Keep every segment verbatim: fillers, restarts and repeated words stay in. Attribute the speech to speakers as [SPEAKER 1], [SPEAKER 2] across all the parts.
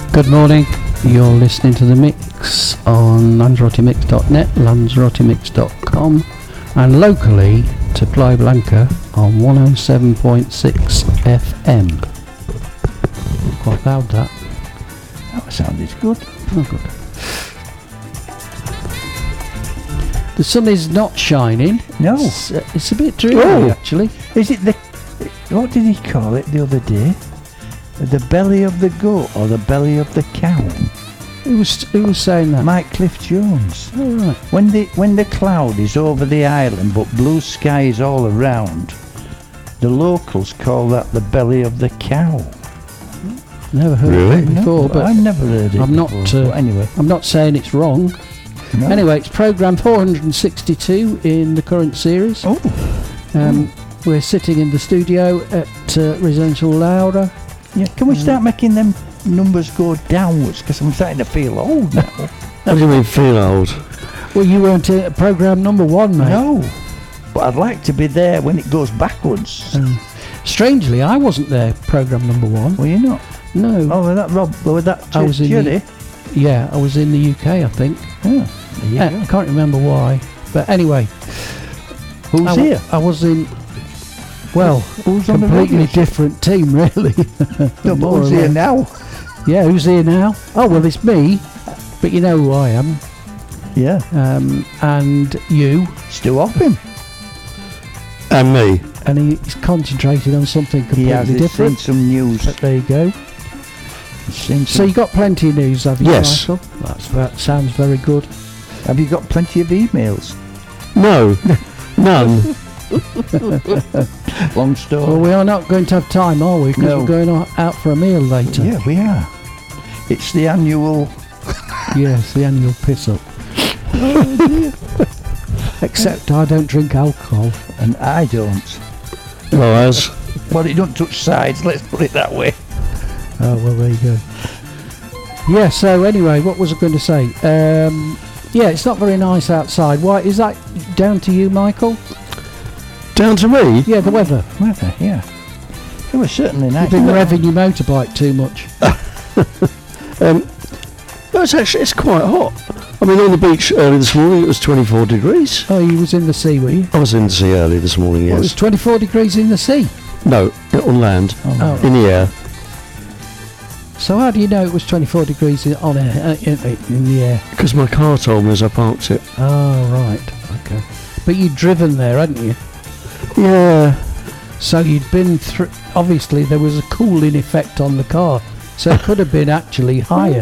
[SPEAKER 1] Good morning, you're listening to The Mix on lanzarote mix dot net, lanzarote mix dot com, and locally to Playa Blanca on one oh seven point six F M. Quite loud that.
[SPEAKER 2] That sounded good.
[SPEAKER 1] Oh, good. The sun is not shining.
[SPEAKER 2] No.
[SPEAKER 1] It's, uh, it's a bit dreary,
[SPEAKER 2] Oh.
[SPEAKER 1] actually.
[SPEAKER 2] Is it the... What did he call it the other day? The belly of the goat or the belly of the cow?
[SPEAKER 1] Who was, who was saying that?
[SPEAKER 2] Mike Cliff Jones.
[SPEAKER 1] Oh, right.
[SPEAKER 2] When the when the cloud is over the island but blue sky is all around, the locals call that the belly of the cow.
[SPEAKER 1] Never heard
[SPEAKER 3] Really?
[SPEAKER 1] of it before,
[SPEAKER 2] No,
[SPEAKER 1] but
[SPEAKER 2] I've never heard it
[SPEAKER 1] I'm not,
[SPEAKER 2] before,
[SPEAKER 1] uh,
[SPEAKER 2] but anyway.
[SPEAKER 1] I'm not saying it's wrong.
[SPEAKER 2] No.
[SPEAKER 1] Anyway, it's programme four hundred sixty-two in the current series.
[SPEAKER 2] Oh.
[SPEAKER 1] Um, we're sitting in the studio at uh, Residential Laura.
[SPEAKER 2] Yeah. Can we start making them numbers go downwards? Because I'm starting to feel old now.
[SPEAKER 3] What do you mean feel old?
[SPEAKER 1] Well, you weren't at programme number one, mate.
[SPEAKER 2] No. But I'd like to be there when it goes backwards.
[SPEAKER 1] Um, strangely, I wasn't there programme number one.
[SPEAKER 2] Were you not?
[SPEAKER 1] No.
[SPEAKER 2] Oh, with that Rob, with that
[SPEAKER 1] I was in
[SPEAKER 2] Judy.
[SPEAKER 1] the, Yeah, I was in the U K, I think.
[SPEAKER 2] Yeah. There you
[SPEAKER 1] Uh,
[SPEAKER 2] go.
[SPEAKER 1] I can't remember why. But anyway.
[SPEAKER 2] Who's
[SPEAKER 1] I, w-
[SPEAKER 2] here?
[SPEAKER 1] I was in... Well,
[SPEAKER 2] Who's on the
[SPEAKER 1] completely
[SPEAKER 2] radio?
[SPEAKER 1] different team, really.
[SPEAKER 2] No, but
[SPEAKER 1] More
[SPEAKER 2] who's
[SPEAKER 1] or
[SPEAKER 2] here
[SPEAKER 1] less.
[SPEAKER 2] now?
[SPEAKER 1] Yeah, who's here now? Oh, well, it's me. But you know who I am.
[SPEAKER 2] Yeah.
[SPEAKER 1] Um, and you.
[SPEAKER 2] Stu Hopping.
[SPEAKER 3] And me.
[SPEAKER 1] And he's concentrating on something
[SPEAKER 2] He
[SPEAKER 1] completely
[SPEAKER 2] has he's
[SPEAKER 1] different.
[SPEAKER 2] seen some news.
[SPEAKER 1] But there you go.
[SPEAKER 2] He's seen
[SPEAKER 1] So
[SPEAKER 2] some-
[SPEAKER 1] you got plenty of news, have you,
[SPEAKER 3] Yes.
[SPEAKER 1] Michael? That's, that sounds very good.
[SPEAKER 2] Have you got plenty of emails?
[SPEAKER 3] No. None.
[SPEAKER 2] Long story.
[SPEAKER 1] Well, we are not going to have time, are we? Because
[SPEAKER 2] No.
[SPEAKER 1] we're going o- out for a meal later.
[SPEAKER 2] Yeah, we are. It's the annual...
[SPEAKER 1] Yes, the annual piss up. Except I don't drink alcohol.
[SPEAKER 2] And I don't.
[SPEAKER 3] Lies.
[SPEAKER 2] Well, it don't touch sides, let's put it that way.
[SPEAKER 1] Oh, well, there you go. Yeah, so anyway, what was I going to say? Um, yeah, it's not very nice outside. Why? Is that down to you, Michael?
[SPEAKER 3] Down to me?
[SPEAKER 1] Yeah, the weather.
[SPEAKER 2] Weather, yeah. It was certainly nice.
[SPEAKER 1] You've been revving your motorbike too much.
[SPEAKER 3] Um, no, it's actually, it's quite hot. I mean, on the beach early this morning, it was twenty-four degrees.
[SPEAKER 1] Oh, you was in the sea, were you?
[SPEAKER 3] I was in the sea early this morning,
[SPEAKER 1] Well, it was
[SPEAKER 3] yes.
[SPEAKER 1] twenty-four degrees in the sea.
[SPEAKER 3] No, on land.
[SPEAKER 1] Oh.
[SPEAKER 3] In the air.
[SPEAKER 1] So how do you know it was twenty-four degrees in, on air, uh, in, in the air?
[SPEAKER 3] Because my car told me as I parked it.
[SPEAKER 1] Oh, right. Okay. But you'd driven there, hadn't you?
[SPEAKER 3] Yeah.
[SPEAKER 1] So you'd been through... Obviously, there was a cooling effect on the car. So it could have been actually higher.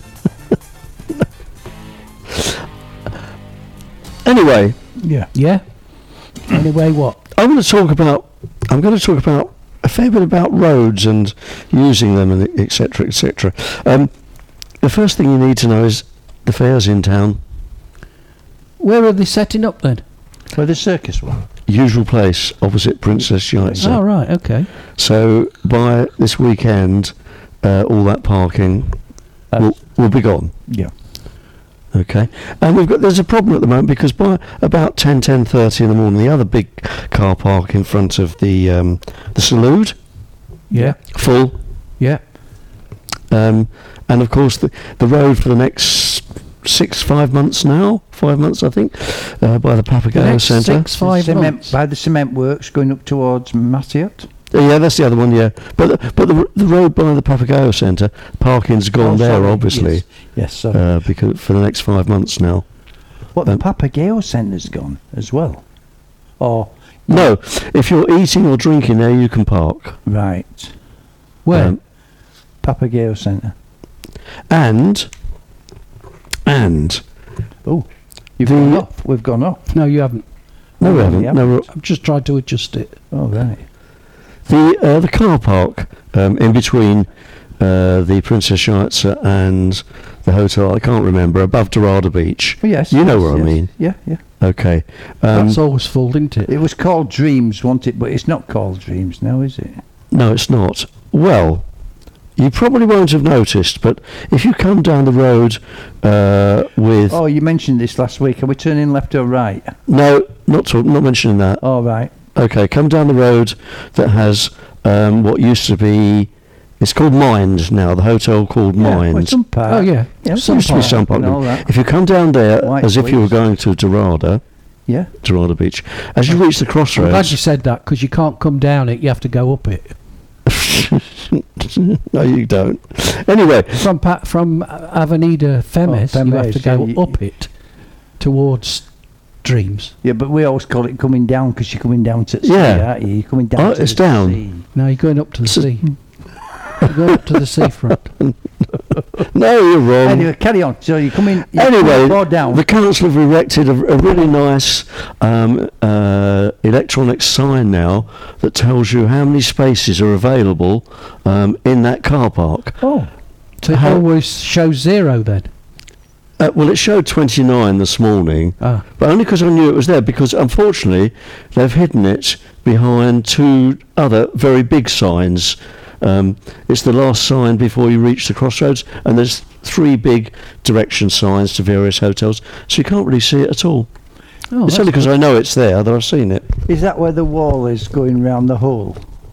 [SPEAKER 3] Anyway,
[SPEAKER 2] Yeah.
[SPEAKER 1] Yeah? Anyway, what?
[SPEAKER 3] I'm going to talk about. I'm going to talk about a fair bit about roads and using them, and et cetera, et cetera. Um, the first thing you need to know is the fair's in town.
[SPEAKER 1] Where are they setting up then?
[SPEAKER 2] Where the circus one.
[SPEAKER 3] Usual place opposite Princess Yaitse.
[SPEAKER 1] Oh, right, okay.
[SPEAKER 3] So by this weekend, uh, all that parking will, will be gone.
[SPEAKER 2] Yeah.
[SPEAKER 3] Okay, and we've got there's a problem at the moment because by about ten, ten thirty in the morning, the other big car park in front of the um, the Salute
[SPEAKER 1] Yeah,
[SPEAKER 3] full,
[SPEAKER 1] yeah.
[SPEAKER 3] um, and of course the the road for the next six five months now, five months I think, uh, by the
[SPEAKER 1] The
[SPEAKER 3] Papagayo
[SPEAKER 1] next
[SPEAKER 3] Centre.
[SPEAKER 1] six, five
[SPEAKER 2] cement,
[SPEAKER 1] months.
[SPEAKER 2] by the cement works going up towards Mattiot.
[SPEAKER 3] Uh, yeah, that's the other one. Yeah, but the, but the the road by the Papagayo Centre, parking's gone
[SPEAKER 2] Oh,
[SPEAKER 3] there
[SPEAKER 2] sorry,
[SPEAKER 3] obviously,
[SPEAKER 2] Yes, yes sorry.
[SPEAKER 3] uh, because for the next five months now.
[SPEAKER 2] What, the
[SPEAKER 3] um,
[SPEAKER 2] Papagayo Centre's gone as well? Or...
[SPEAKER 3] No, if you're eating or drinking there, you can park.
[SPEAKER 2] Right.
[SPEAKER 1] Where?
[SPEAKER 3] Um,
[SPEAKER 2] Papagayo Centre.
[SPEAKER 3] and and
[SPEAKER 2] Oh, you've
[SPEAKER 3] The-
[SPEAKER 2] gone off. We've gone off.
[SPEAKER 1] no, you haven't.
[SPEAKER 3] no, we
[SPEAKER 2] Oh,
[SPEAKER 3] haven't.
[SPEAKER 2] yeah.
[SPEAKER 3] No, we're-
[SPEAKER 1] I've just tried to adjust it.
[SPEAKER 2] Oh, right.
[SPEAKER 3] the uh, the car park um, in between uh, the Princess Yaitse and the hotel. I can't remember above Dorada Beach.
[SPEAKER 2] Oh, yes.
[SPEAKER 3] You know
[SPEAKER 2] yes,
[SPEAKER 3] what I
[SPEAKER 2] yes.
[SPEAKER 3] mean.
[SPEAKER 2] Yeah, yeah.
[SPEAKER 3] Okay. Um,
[SPEAKER 1] That's always full, isn't it?
[SPEAKER 2] It was called Dreams, wasn't it? But it's not called Dreams now, is it?
[SPEAKER 3] no, it's not. Well, you probably won't have noticed, but if you come down the road uh, with
[SPEAKER 2] Oh, you mentioned this last week. Are we turning left or right?
[SPEAKER 3] no, not talk, not mentioning that.
[SPEAKER 2] Oh, right.
[SPEAKER 3] Okay, come down the road that has um, what used to be It's called Mind now. The hotel called
[SPEAKER 2] Yeah, well,
[SPEAKER 3] Mind.
[SPEAKER 2] Sun Park.
[SPEAKER 1] Oh yeah,
[SPEAKER 2] Yeah,
[SPEAKER 1] Sun
[SPEAKER 3] Used to be
[SPEAKER 1] Park.
[SPEAKER 3] Sun Park.
[SPEAKER 2] and all that.
[SPEAKER 3] If you come down there
[SPEAKER 2] White
[SPEAKER 3] as if you were
[SPEAKER 2] Cliffs.
[SPEAKER 3] going to Dorada,
[SPEAKER 2] Yeah.
[SPEAKER 3] Dorada Beach, as you reach the
[SPEAKER 1] I'm glad
[SPEAKER 3] crossroads.
[SPEAKER 1] you said that because you can't come down it. You have to go up it.
[SPEAKER 3] No, you don't. Anyway,
[SPEAKER 1] From pa- from Avenida Femes,
[SPEAKER 2] Oh,
[SPEAKER 1] you have
[SPEAKER 2] Femes,
[SPEAKER 1] to go
[SPEAKER 2] yeah, you-
[SPEAKER 1] up it towards Dreams.
[SPEAKER 2] Yeah, but we always call it coming down because you're coming down to the
[SPEAKER 3] Yeah.
[SPEAKER 2] sea, aren't you? You're coming down
[SPEAKER 3] Oh,
[SPEAKER 2] to
[SPEAKER 3] it's
[SPEAKER 2] the
[SPEAKER 3] down.
[SPEAKER 2] sea.
[SPEAKER 1] No, you're going up to the
[SPEAKER 3] So-
[SPEAKER 1] sea. You're going up to the seafront.
[SPEAKER 3] no, you're wrong.
[SPEAKER 2] Anyway, carry on. So you're coming you're
[SPEAKER 3] Anyway,
[SPEAKER 2] coming down.
[SPEAKER 3] the council have erected a, a really nice um, uh, electronic sign now that tells you how many spaces are available um, in that car park.
[SPEAKER 2] Oh,
[SPEAKER 1] So it
[SPEAKER 3] How-
[SPEAKER 1] always shows zero then.
[SPEAKER 3] Uh, well, it showed twenty-nine this morning,
[SPEAKER 1] Ah,
[SPEAKER 3] but only because I knew it was there, because unfortunately they've hidden it behind two other very big signs. Um, it's the last sign before you reach the crossroads, and there's three big direction signs to various hotels, so you can't really see it at all.
[SPEAKER 1] oh,
[SPEAKER 3] It's
[SPEAKER 1] that's
[SPEAKER 3] only because I know it's there that I've seen it.
[SPEAKER 2] is that where the wall is going round the hole?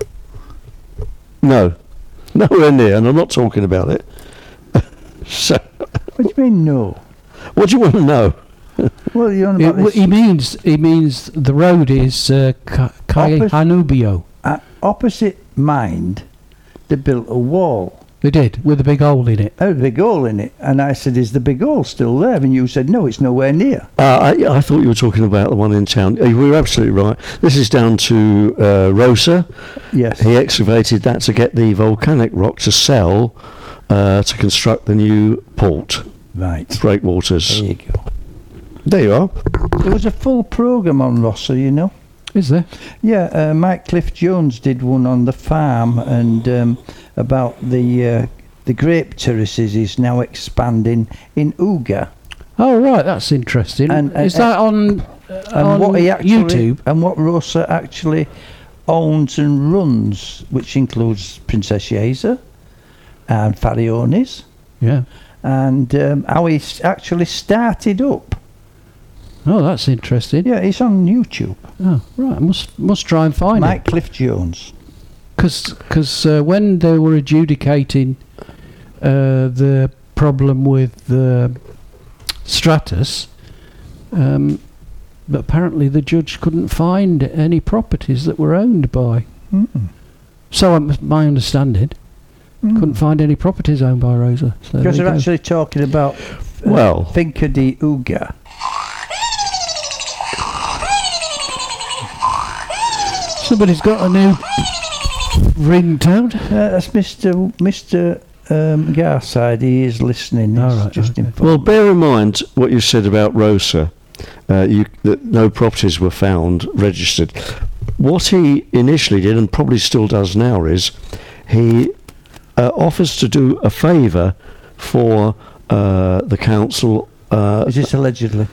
[SPEAKER 3] No, nowhere near, and I'm not talking about it. So,
[SPEAKER 2] What do you mean no?
[SPEAKER 3] what do you want to know?
[SPEAKER 2] Well, you're on
[SPEAKER 1] It,
[SPEAKER 2] about
[SPEAKER 1] w-
[SPEAKER 2] this.
[SPEAKER 1] he means he means the road is uh, Ca- Calle
[SPEAKER 2] Opposite-
[SPEAKER 1] Hanubio.
[SPEAKER 2] Uh, opposite Mind, they built a wall.
[SPEAKER 1] They did with a big hole in it.
[SPEAKER 2] Had a big hole in it, and I said, "Is the big hole still there?" And you said, "No, it's nowhere near."
[SPEAKER 3] Uh, I, I thought you were talking about the one in town. Uh, You were absolutely right. This is down to uh, Rosa.
[SPEAKER 2] Yes.
[SPEAKER 3] He excavated that to get the volcanic rock to sell uh, to construct the new port,
[SPEAKER 2] Right.
[SPEAKER 3] Breakwaters.
[SPEAKER 2] There you go.
[SPEAKER 3] There you are.
[SPEAKER 2] There was a full programme on Rossa, you know.
[SPEAKER 1] Is there?
[SPEAKER 2] Yeah, uh, Mike Cliff Jones did one on the farm and um, about the uh, the grape terraces is now expanding in Uga.
[SPEAKER 1] Oh right, that's interesting.
[SPEAKER 2] And- and-
[SPEAKER 1] is that on, uh,
[SPEAKER 2] And
[SPEAKER 1] on
[SPEAKER 2] what he actually
[SPEAKER 1] YouTube?
[SPEAKER 2] and what Rosa actually owns and runs, which includes Princess Yeza and Farionis,
[SPEAKER 1] Yeah.
[SPEAKER 2] and um, how he s- actually started up.
[SPEAKER 1] Oh, that's interesting.
[SPEAKER 2] Yeah, it's on YouTube.
[SPEAKER 1] Oh, right. I must must try and find
[SPEAKER 2] Mike
[SPEAKER 1] it
[SPEAKER 2] Cliff Jones.
[SPEAKER 1] because uh, when they were adjudicating uh, the problem with the Stratus, um, but apparently the judge couldn't find any properties that were owned by.
[SPEAKER 2] Mm.
[SPEAKER 1] So um, my understanding,
[SPEAKER 2] Mm.
[SPEAKER 1] couldn't find any properties owned by Rosa. So
[SPEAKER 2] Because
[SPEAKER 1] there
[SPEAKER 2] they're
[SPEAKER 1] you go.
[SPEAKER 2] actually talking about uh,
[SPEAKER 3] Well.
[SPEAKER 2] Finca de Uga.
[SPEAKER 1] Somebody's got a new ringtone.
[SPEAKER 2] Uh, that's Mister Mister Um, Garside. He is listening.
[SPEAKER 1] All
[SPEAKER 2] He's
[SPEAKER 1] right,
[SPEAKER 2] just
[SPEAKER 1] okay.
[SPEAKER 2] informed.
[SPEAKER 3] Well, bear in mind what you said about Rosa. Uh, you, that no properties were found registered. What he initially did, and probably still does now, is he uh, offers to do a favour for uh, the council. Uh,
[SPEAKER 2] Is this allegedly?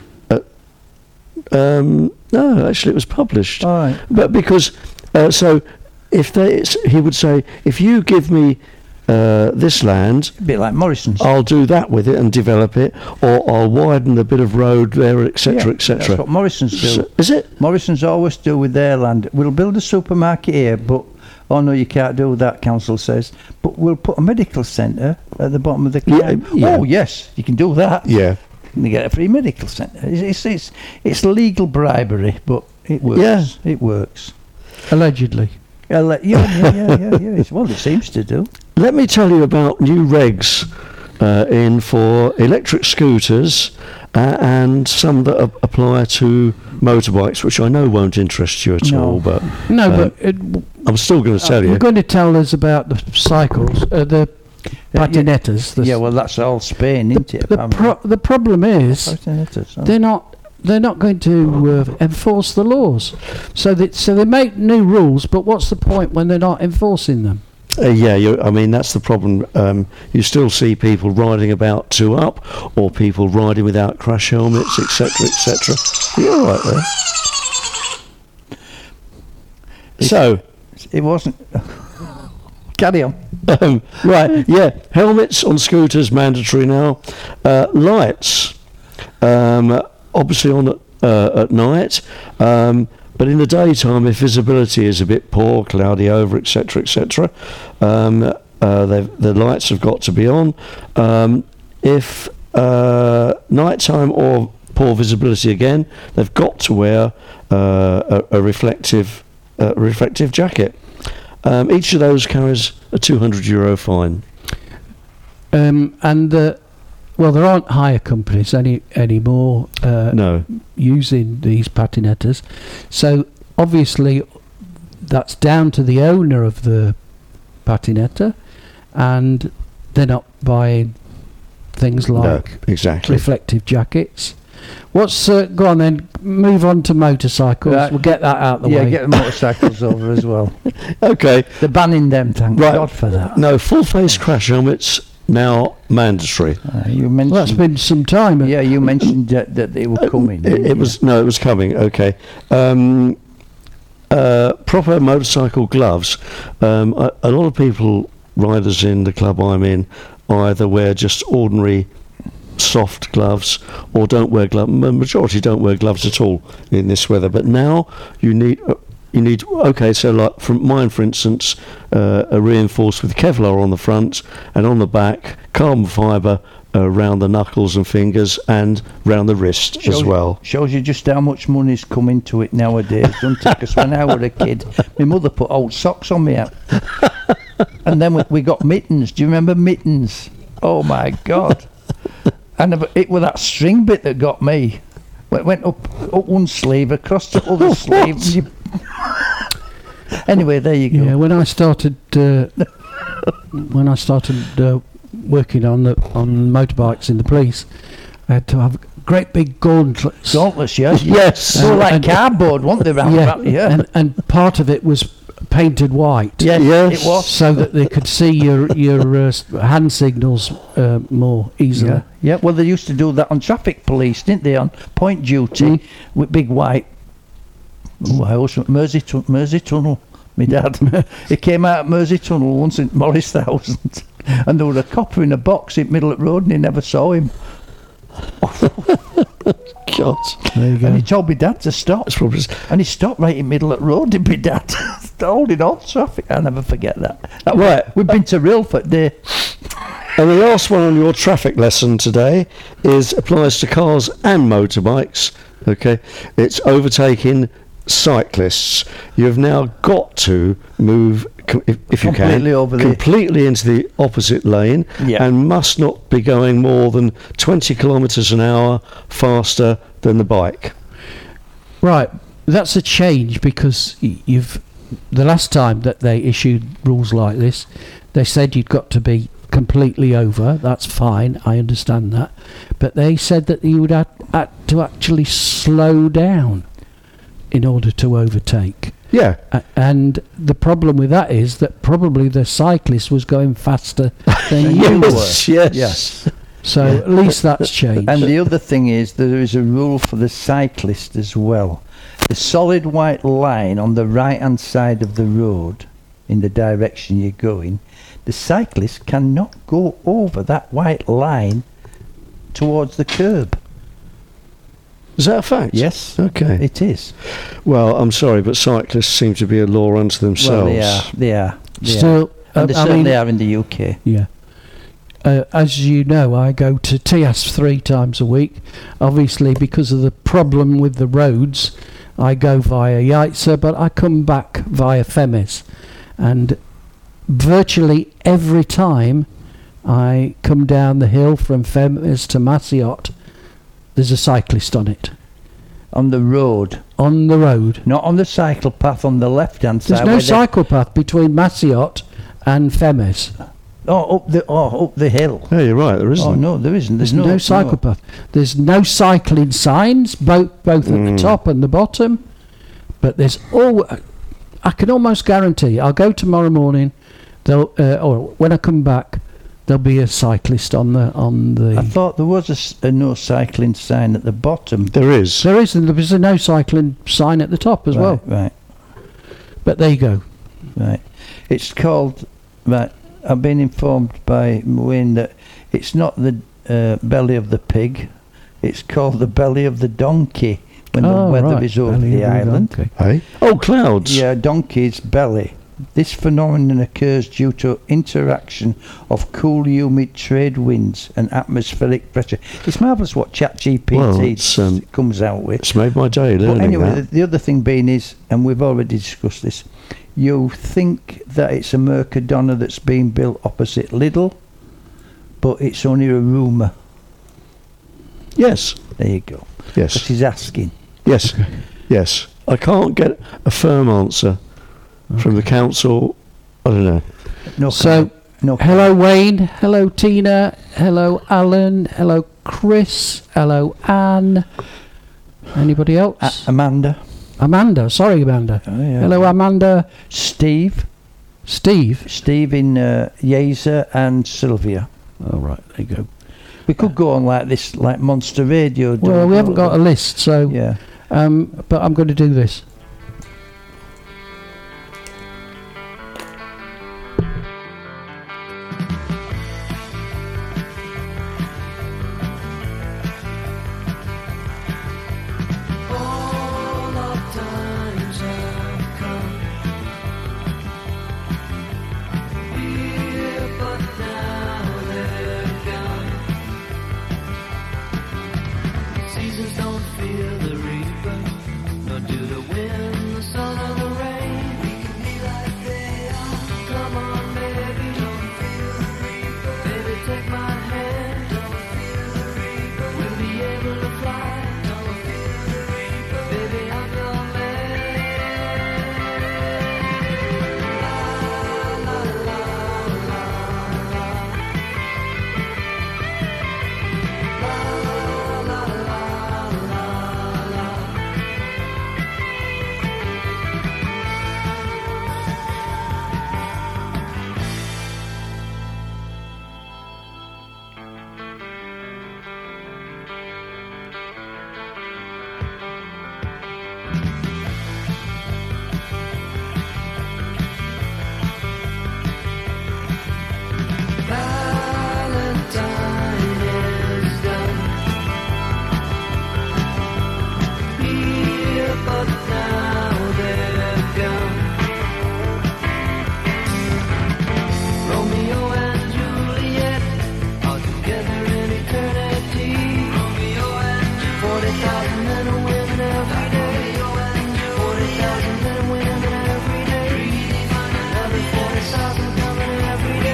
[SPEAKER 3] um, no, actually, it was published.
[SPEAKER 2] All right.
[SPEAKER 3] But because, uh, so if they, s- he would say, if you give me uh, this land,
[SPEAKER 2] A bit like Morrison's.
[SPEAKER 3] I'll do that with it and develop it, or I'll widen the bit of road there, et cetera,
[SPEAKER 2] Yeah,
[SPEAKER 3] et cetera.
[SPEAKER 2] That's what Morrison's do.
[SPEAKER 3] So- is it?
[SPEAKER 2] Morrison's always do with their land. We'll build a supermarket here, but oh no, you can't do that. Council says, but we'll put a medical centre at the bottom of the.
[SPEAKER 3] Yeah,
[SPEAKER 2] camp.
[SPEAKER 3] yeah.
[SPEAKER 2] Oh yes, you can do that.
[SPEAKER 3] Yeah.
[SPEAKER 2] And you get a free medical centre. It's, it's it's it's legal bribery, but it works.
[SPEAKER 3] Yeah.
[SPEAKER 2] It works.
[SPEAKER 1] Allegedly.
[SPEAKER 2] Uh, like- yeah, yeah, yeah, yeah, yeah. It's, well, it seems to do.
[SPEAKER 3] Let me tell you about new regs uh, in for electric scooters uh, and some that a- apply to motorbikes, which I know won't interest you at
[SPEAKER 2] No.
[SPEAKER 3] all, but
[SPEAKER 1] No,
[SPEAKER 3] Um,
[SPEAKER 1] but it,
[SPEAKER 3] I'm still going to tell
[SPEAKER 1] you're
[SPEAKER 3] you.
[SPEAKER 1] going to tell us about the cycles, uh, the
[SPEAKER 2] Yeah,
[SPEAKER 1] patinettas. The,
[SPEAKER 2] Yeah, well, that's all Spain, isn't it?
[SPEAKER 1] the, pro- the problem is
[SPEAKER 2] Patinettas, oh.
[SPEAKER 1] they're not they're not going to uh, enforce the laws. So that so they make new rules, but what's the point when they're not enforcing them?
[SPEAKER 3] Uh, yeah, you, I mean, that's the problem. Um, you still see people riding about two up, or people riding without crash helmets, et cetera, et cetera. You're all right there. So,
[SPEAKER 2] It wasn't. Carry on.
[SPEAKER 3] Um, right, yeah, helmets on scooters mandatory now. Uh, lights, um, obviously on uh, at night, um, but in the daytime, if visibility is a bit poor, cloudy over, et cetera, et cetera, um, Uh, they've, the lights have got to be on. Um, if uh, nighttime or poor visibility again, they've got to wear uh, a, a reflective uh, reflective jacket. Um, each of those carries a two hundred euro fine.
[SPEAKER 1] Um, and uh, well, there aren't hire companies any anymore uh,
[SPEAKER 3] No.
[SPEAKER 1] using these patinettas, so obviously that's down to the owner of the patinetta, and they're not buying things like
[SPEAKER 3] no, exactly.
[SPEAKER 1] reflective jackets. What's uh, go on then? Move on to motorcycles.
[SPEAKER 2] Right.
[SPEAKER 1] We'll get that out of the
[SPEAKER 2] yeah,
[SPEAKER 1] way.
[SPEAKER 2] get the motorcycles over as well.
[SPEAKER 3] Okay.
[SPEAKER 2] They're banning them, thank
[SPEAKER 3] Right.
[SPEAKER 2] God for that.
[SPEAKER 3] No, full face crash helmets now mandatory.
[SPEAKER 2] Uh, you mentioned,
[SPEAKER 1] Well, that's been some time.
[SPEAKER 2] yeah, you mentioned that, that they were coming.
[SPEAKER 3] It,
[SPEAKER 2] didn't
[SPEAKER 3] it
[SPEAKER 2] you?
[SPEAKER 3] was no, it was coming. Okay. Um, uh, proper motorcycle gloves. Um, a, a lot of people, riders in the club I'm in, either wear just ordinary soft gloves or don't wear gloves. Majority don't wear gloves at all in this weather. But now you need. Uh, You need okay, so like from mine, for instance, uh, are reinforced with Kevlar on the front and on the back, carbon fibre uh, around the knuckles and fingers and round the wrist
[SPEAKER 2] Shows
[SPEAKER 3] as
[SPEAKER 2] you-
[SPEAKER 3] well.
[SPEAKER 2] Shows you just how much money's come into it nowadays, doesn't it? Because when I was a kid, my mother put old socks on me out. And then we, we got mittens. Do you remember mittens? Oh my God. And it- it was that string bit that got me. It went up, up one sleeve, across the other sleeve. and you- Anyway, there you go.
[SPEAKER 1] Yeah, when I started, uh, when I started uh, working on the on motorbikes in the police, I had to have great big gauntlets.
[SPEAKER 2] Gauntlets, yeah.
[SPEAKER 3] Yes.
[SPEAKER 2] They were like
[SPEAKER 1] And-
[SPEAKER 2] cardboard, weren't they? Round
[SPEAKER 1] yeah,
[SPEAKER 2] about, yeah.
[SPEAKER 1] And, and part of it was painted white.
[SPEAKER 2] Yes,
[SPEAKER 3] Yes.
[SPEAKER 2] it was.
[SPEAKER 1] So that they could see your your uh, s- hand signals uh, more easily.
[SPEAKER 2] Yeah, yeah. Well, they used to do that on traffic police, didn't they? On point duty
[SPEAKER 1] Mm.
[SPEAKER 2] with big white. Oh, I also Mersey tu- Mersey Tunnel. My dad, he came out of Mersey Tunnel once in Morris Thousand, and there was a copper in a box in the middle of the road, and he never saw him.
[SPEAKER 3] God,
[SPEAKER 1] There you
[SPEAKER 2] And
[SPEAKER 1] go.
[SPEAKER 2] he told me dad to stop,
[SPEAKER 3] that's probably
[SPEAKER 2] and he stopped right in the middle of the road. Did me dad holding all traffic? I'll never forget that. that
[SPEAKER 3] Right.
[SPEAKER 2] We've been to Rilford Day.
[SPEAKER 3] And the last one on your traffic lesson today is applies to cars and motorbikes. Okay, it's overtaking cyclists. You've now got to move, com- if, if you can,
[SPEAKER 2] Completely over the-
[SPEAKER 3] completely into the opposite lane,
[SPEAKER 2] Yeah.
[SPEAKER 3] and must not be going more than twenty kilometres an hour faster than the bike.
[SPEAKER 1] Right, that's a change because y- you've the last time that they issued rules like this, they said you'd got to be completely over. That's fine, I understand that, but they said that you would have had to actually slow down in order to overtake.
[SPEAKER 3] Yeah,
[SPEAKER 1] A- and the problem with that is that probably the cyclist was going faster than you were.
[SPEAKER 3] yes, yes.
[SPEAKER 2] Yes.
[SPEAKER 1] So at least that's changed.
[SPEAKER 2] And the other thing is there is a rule for the cyclist as well. The solid white line on the right hand side of the road in the direction you're going, the cyclist cannot go over that white line towards the curb.
[SPEAKER 3] Is that a fact?
[SPEAKER 2] Yes,
[SPEAKER 3] Okay.
[SPEAKER 2] it is.
[SPEAKER 3] Well, I'm sorry, but cyclists seem to be a law unto themselves.
[SPEAKER 2] Well, they are. They are. They are.
[SPEAKER 1] Still,
[SPEAKER 2] And they
[SPEAKER 1] uh, I
[SPEAKER 2] certainly
[SPEAKER 1] mean,
[SPEAKER 2] are in the U K.
[SPEAKER 1] yeah. Uh, as you know, I go to T A S three times a week. Obviously, because of the problem with the roads, I go via Yaitsa, but I come back via Femes. And virtually every time I come down the hill from Femes to Massiot, there's a cyclist on it.
[SPEAKER 2] On the road.
[SPEAKER 1] On the road.
[SPEAKER 2] Not on the cycle path on the left hand side.
[SPEAKER 1] There's no
[SPEAKER 2] where they-
[SPEAKER 1] cycle path between Massiot and Femes.
[SPEAKER 2] Oh, up the oh, up the hill.
[SPEAKER 3] Yeah, you're right, there isn't.
[SPEAKER 2] Oh no, there isn't.
[SPEAKER 1] There's
[SPEAKER 2] There's,
[SPEAKER 1] no, cycle path. There's no cycling signs, both both at
[SPEAKER 3] Mm.
[SPEAKER 1] the top and the bottom. But there's all. I can almost guarantee. I'll go tomorrow morning. They'll uh, or when I come back, there'll be a cyclist on the on the.
[SPEAKER 2] I thought there was a, s- a no cycling sign at the bottom.
[SPEAKER 3] There is.
[SPEAKER 1] there is, and there's a no cycling sign at the top as
[SPEAKER 2] right,
[SPEAKER 1] well.
[SPEAKER 2] Right,
[SPEAKER 1] But there you go.
[SPEAKER 2] right. It's called. Right. I've been informed by Wayne that it's not the uh, belly of the pig. It's called the belly of the donkey when
[SPEAKER 1] Oh,
[SPEAKER 2] the weather
[SPEAKER 1] right.
[SPEAKER 2] is over
[SPEAKER 1] Belly
[SPEAKER 2] the
[SPEAKER 1] of
[SPEAKER 2] island.
[SPEAKER 1] donkey.
[SPEAKER 3] Hey? Oh, clouds.
[SPEAKER 2] Yeah, donkey's belly. This phenomenon occurs due to interaction of cool, humid trade winds and atmospheric pressure. It's marvellous what ChatGPT
[SPEAKER 3] Well, it's, um,
[SPEAKER 2] comes out with.
[SPEAKER 3] It's made my day learning
[SPEAKER 2] But anyway, the,
[SPEAKER 3] that.
[SPEAKER 2] the other thing being is, and we've already discussed this, you think that it's a Mercadona that's being built opposite Lidl, but it's only a rumour.
[SPEAKER 3] Yes,
[SPEAKER 2] There you go.
[SPEAKER 3] yes,
[SPEAKER 2] But he's asking.
[SPEAKER 3] yes, yes. I can't get a firm answer from the council. I don't know.
[SPEAKER 2] No
[SPEAKER 1] So,
[SPEAKER 2] comment. no comment.
[SPEAKER 1] hello Wayne, hello Tina, hello Alan, hello Chris, hello Anne. Anybody else?
[SPEAKER 2] A- Amanda.
[SPEAKER 1] Amanda, sorry Amanda.
[SPEAKER 2] Oh, yeah.
[SPEAKER 1] Hello Amanda.
[SPEAKER 2] Steve.
[SPEAKER 1] Steve.
[SPEAKER 2] Steve in uh, Yeazer and Sylvia.
[SPEAKER 1] All right, there you go.
[SPEAKER 2] We could go on like this, like Monster Radio.
[SPEAKER 1] Well,
[SPEAKER 2] don't
[SPEAKER 1] we haven't got a
[SPEAKER 2] we?
[SPEAKER 1] list, so
[SPEAKER 2] Yeah.
[SPEAKER 1] um, but I'm going to do this.
[SPEAKER 4] All our times have come here, but now they're gone. Seasons don't fear the reaper, nor do the wind, the sun, or the rain. We can be like they are. Come on, baby, don't fear the reaper. Baby, take my hand, don't fear the reaper. We'll be able to fly. Don't fear the reaper. Baby, I'm your man. La la la la la. La la la la la. Valentine is done here, but now they're gone. Romeo and Juliet are together in eternity. Romeo and Juliet. Forty thousand men and women every day. Forty thousand men and women every day. Another forty thousand coming every day.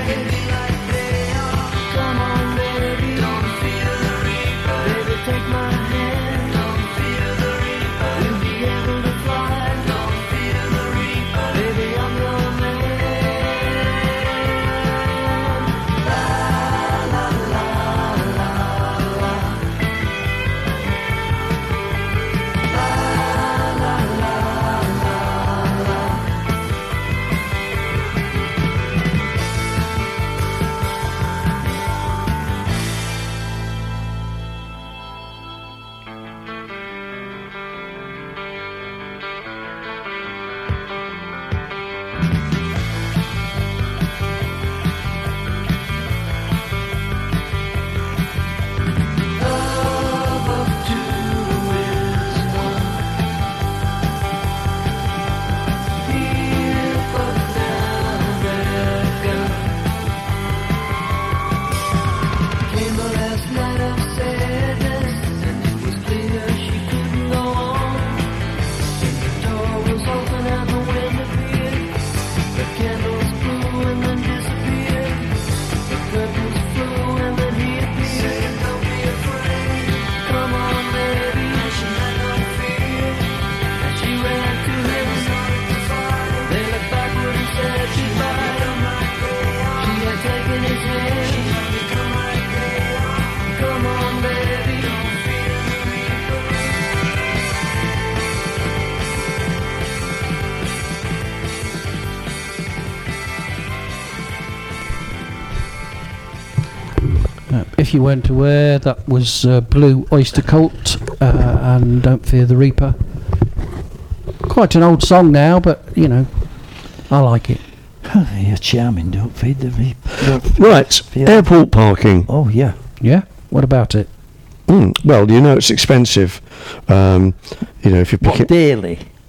[SPEAKER 4] Come on, baby, don't fear the reaper. Baby, take my hand, don't fear the reaper. We'll be able to fly, don't fear the reaper. Baby, I'm your man. La la la la la. La la la la la. Love of two is one. Here, but now they're gone. Came the last night of sadness, and it was clear she couldn't go on. The door was open and the wind appeared. The candles flew and then disappeared. The curtains flew and then he appeared. Don't be afraid. Come on, baby. She had no fear. And she ran to him. They looked backward and said goodbye. She had taken his hand. Come on, baby. Don't fear the reaper.
[SPEAKER 1] Uh, if you weren't aware, that was uh, Blue Oyster Cult uh, and Don't Fear the Reaper. Quite an old song now, but you know, I like it.
[SPEAKER 2] You're charming. Don't feed the reaper. Don't-
[SPEAKER 3] Right,
[SPEAKER 2] Yeah.
[SPEAKER 3] airport parking.
[SPEAKER 2] Oh, yeah.
[SPEAKER 1] Yeah? What about it?
[SPEAKER 3] Mm, well, you know it's expensive. Um, you know if you pick
[SPEAKER 2] What,
[SPEAKER 3] it
[SPEAKER 2] daily?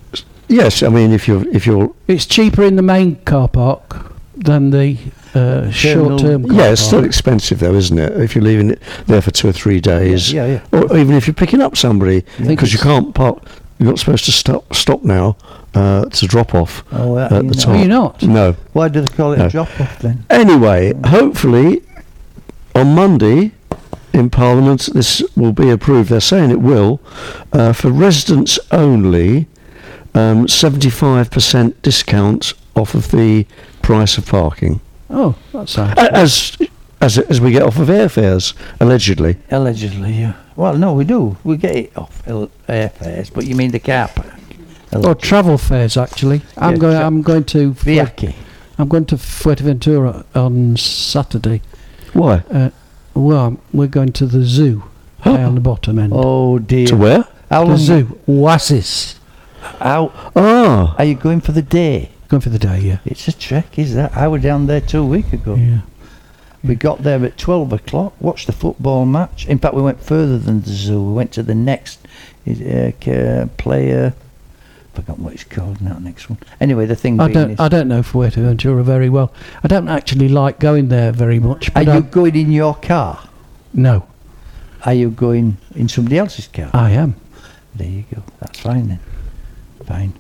[SPEAKER 3] Yes, I mean, if you're if you're
[SPEAKER 1] It's cheaper in the main car park than the uh, short-term car
[SPEAKER 3] yeah, it's still
[SPEAKER 1] park.
[SPEAKER 3] expensive though, isn't it? If you're leaving it there for two or three days,
[SPEAKER 2] Yeah, yeah.
[SPEAKER 3] or even if you're picking up somebody,
[SPEAKER 1] think
[SPEAKER 3] because you
[SPEAKER 1] it's-
[SPEAKER 3] can't park. You're not supposed to stop stop now uh, to drop off
[SPEAKER 2] Oh, uh,
[SPEAKER 3] at
[SPEAKER 2] you
[SPEAKER 3] the
[SPEAKER 2] know.
[SPEAKER 3] top.
[SPEAKER 1] Are you not?
[SPEAKER 3] No.
[SPEAKER 2] Why do they call it
[SPEAKER 3] No.
[SPEAKER 2] a drop-off then?
[SPEAKER 3] Anyway, hopefully on Monday in Parliament this will be approved. They're saying it will uh, for residents only. Um, seventy-five percent discount off of the price of parking,
[SPEAKER 1] Oh, that sounds.
[SPEAKER 3] A- as as as we get off of airfares, allegedly.
[SPEAKER 2] Allegedly, yeah. Well, no, we do. We get it off il- airfares, but you mean the car park?
[SPEAKER 1] Or travel fares, actually. I'm
[SPEAKER 2] Yeah,
[SPEAKER 1] going.
[SPEAKER 2] tra-
[SPEAKER 1] I'm going to. Fuert-
[SPEAKER 2] Viaki.
[SPEAKER 1] I'm going to Fuerteventura on Saturday.
[SPEAKER 3] Why?
[SPEAKER 1] Uh, well, we're going to the zoo down on the bottom end.
[SPEAKER 2] Oh dear.
[SPEAKER 3] To where?
[SPEAKER 2] How
[SPEAKER 1] the
[SPEAKER 2] long?
[SPEAKER 1] zoo, Oasis.
[SPEAKER 2] How
[SPEAKER 3] Ah,
[SPEAKER 2] are you going for the day?
[SPEAKER 1] Going for the day, yeah.
[SPEAKER 2] It's a trek, is that? I was down there two weeks ago.
[SPEAKER 1] Yeah.
[SPEAKER 2] We got there at twelve o'clock, watched the football match. In fact, we went further than the zoo. We went to the next uh, ca- player. Forgotten what it's called now. Next one. Anyway, the thing
[SPEAKER 1] I
[SPEAKER 2] being
[SPEAKER 1] don't.
[SPEAKER 2] is,
[SPEAKER 1] I don't know Fuerteventura very well. I don't actually like going there very much.
[SPEAKER 2] are
[SPEAKER 1] But
[SPEAKER 2] you
[SPEAKER 1] I,
[SPEAKER 2] going in your car?
[SPEAKER 1] no,
[SPEAKER 2] Are you going in somebody else's car?
[SPEAKER 1] I am.
[SPEAKER 2] There you go. That's fine then. Fine.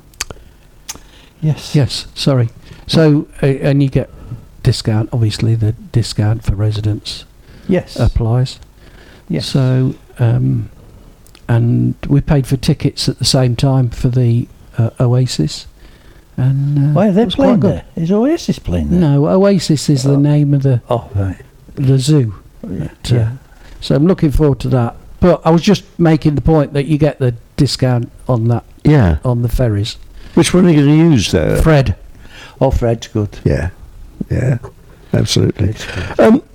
[SPEAKER 2] Yes.
[SPEAKER 1] Yes. Sorry. So, uh, and you get discount. Obviously, the discount for residents
[SPEAKER 2] Yes.
[SPEAKER 1] applies.
[SPEAKER 2] yes.
[SPEAKER 1] So, um, and we paid for tickets at the same time for the uh, Oasis. And uh,
[SPEAKER 2] Why are
[SPEAKER 1] it
[SPEAKER 2] they
[SPEAKER 1] was quite
[SPEAKER 2] playing
[SPEAKER 1] good.
[SPEAKER 2] there? Is Oasis playing there?
[SPEAKER 1] No, Oasis is the
[SPEAKER 2] Oh.
[SPEAKER 1] name of the
[SPEAKER 2] Oh, right.
[SPEAKER 1] the zoo.
[SPEAKER 2] Yeah.
[SPEAKER 1] But, uh, So I'm looking forward to that. But I was just making the point that you get the discount on that
[SPEAKER 3] yeah.
[SPEAKER 1] on the ferries.
[SPEAKER 3] Which one are you going to use there?
[SPEAKER 1] Fred.
[SPEAKER 2] Oh, Fred's good.
[SPEAKER 3] Yeah, yeah, absolutely.
[SPEAKER 2] Fred's good.
[SPEAKER 3] Um,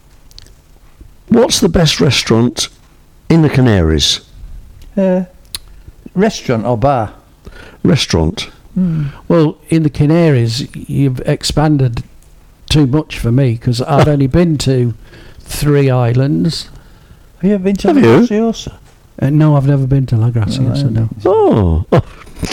[SPEAKER 3] what's the best restaurant in the Canaries?
[SPEAKER 2] Uh, restaurant or bar?
[SPEAKER 3] Restaurant.
[SPEAKER 1] Well, in the Canaries, you've expanded too much for me because I've only been to three islands.
[SPEAKER 2] Have you ever been to
[SPEAKER 3] Have
[SPEAKER 2] La
[SPEAKER 3] you?
[SPEAKER 2] Graciosa?
[SPEAKER 1] Uh, no, I've never been to La Graciosa. No,
[SPEAKER 3] Oh, oh.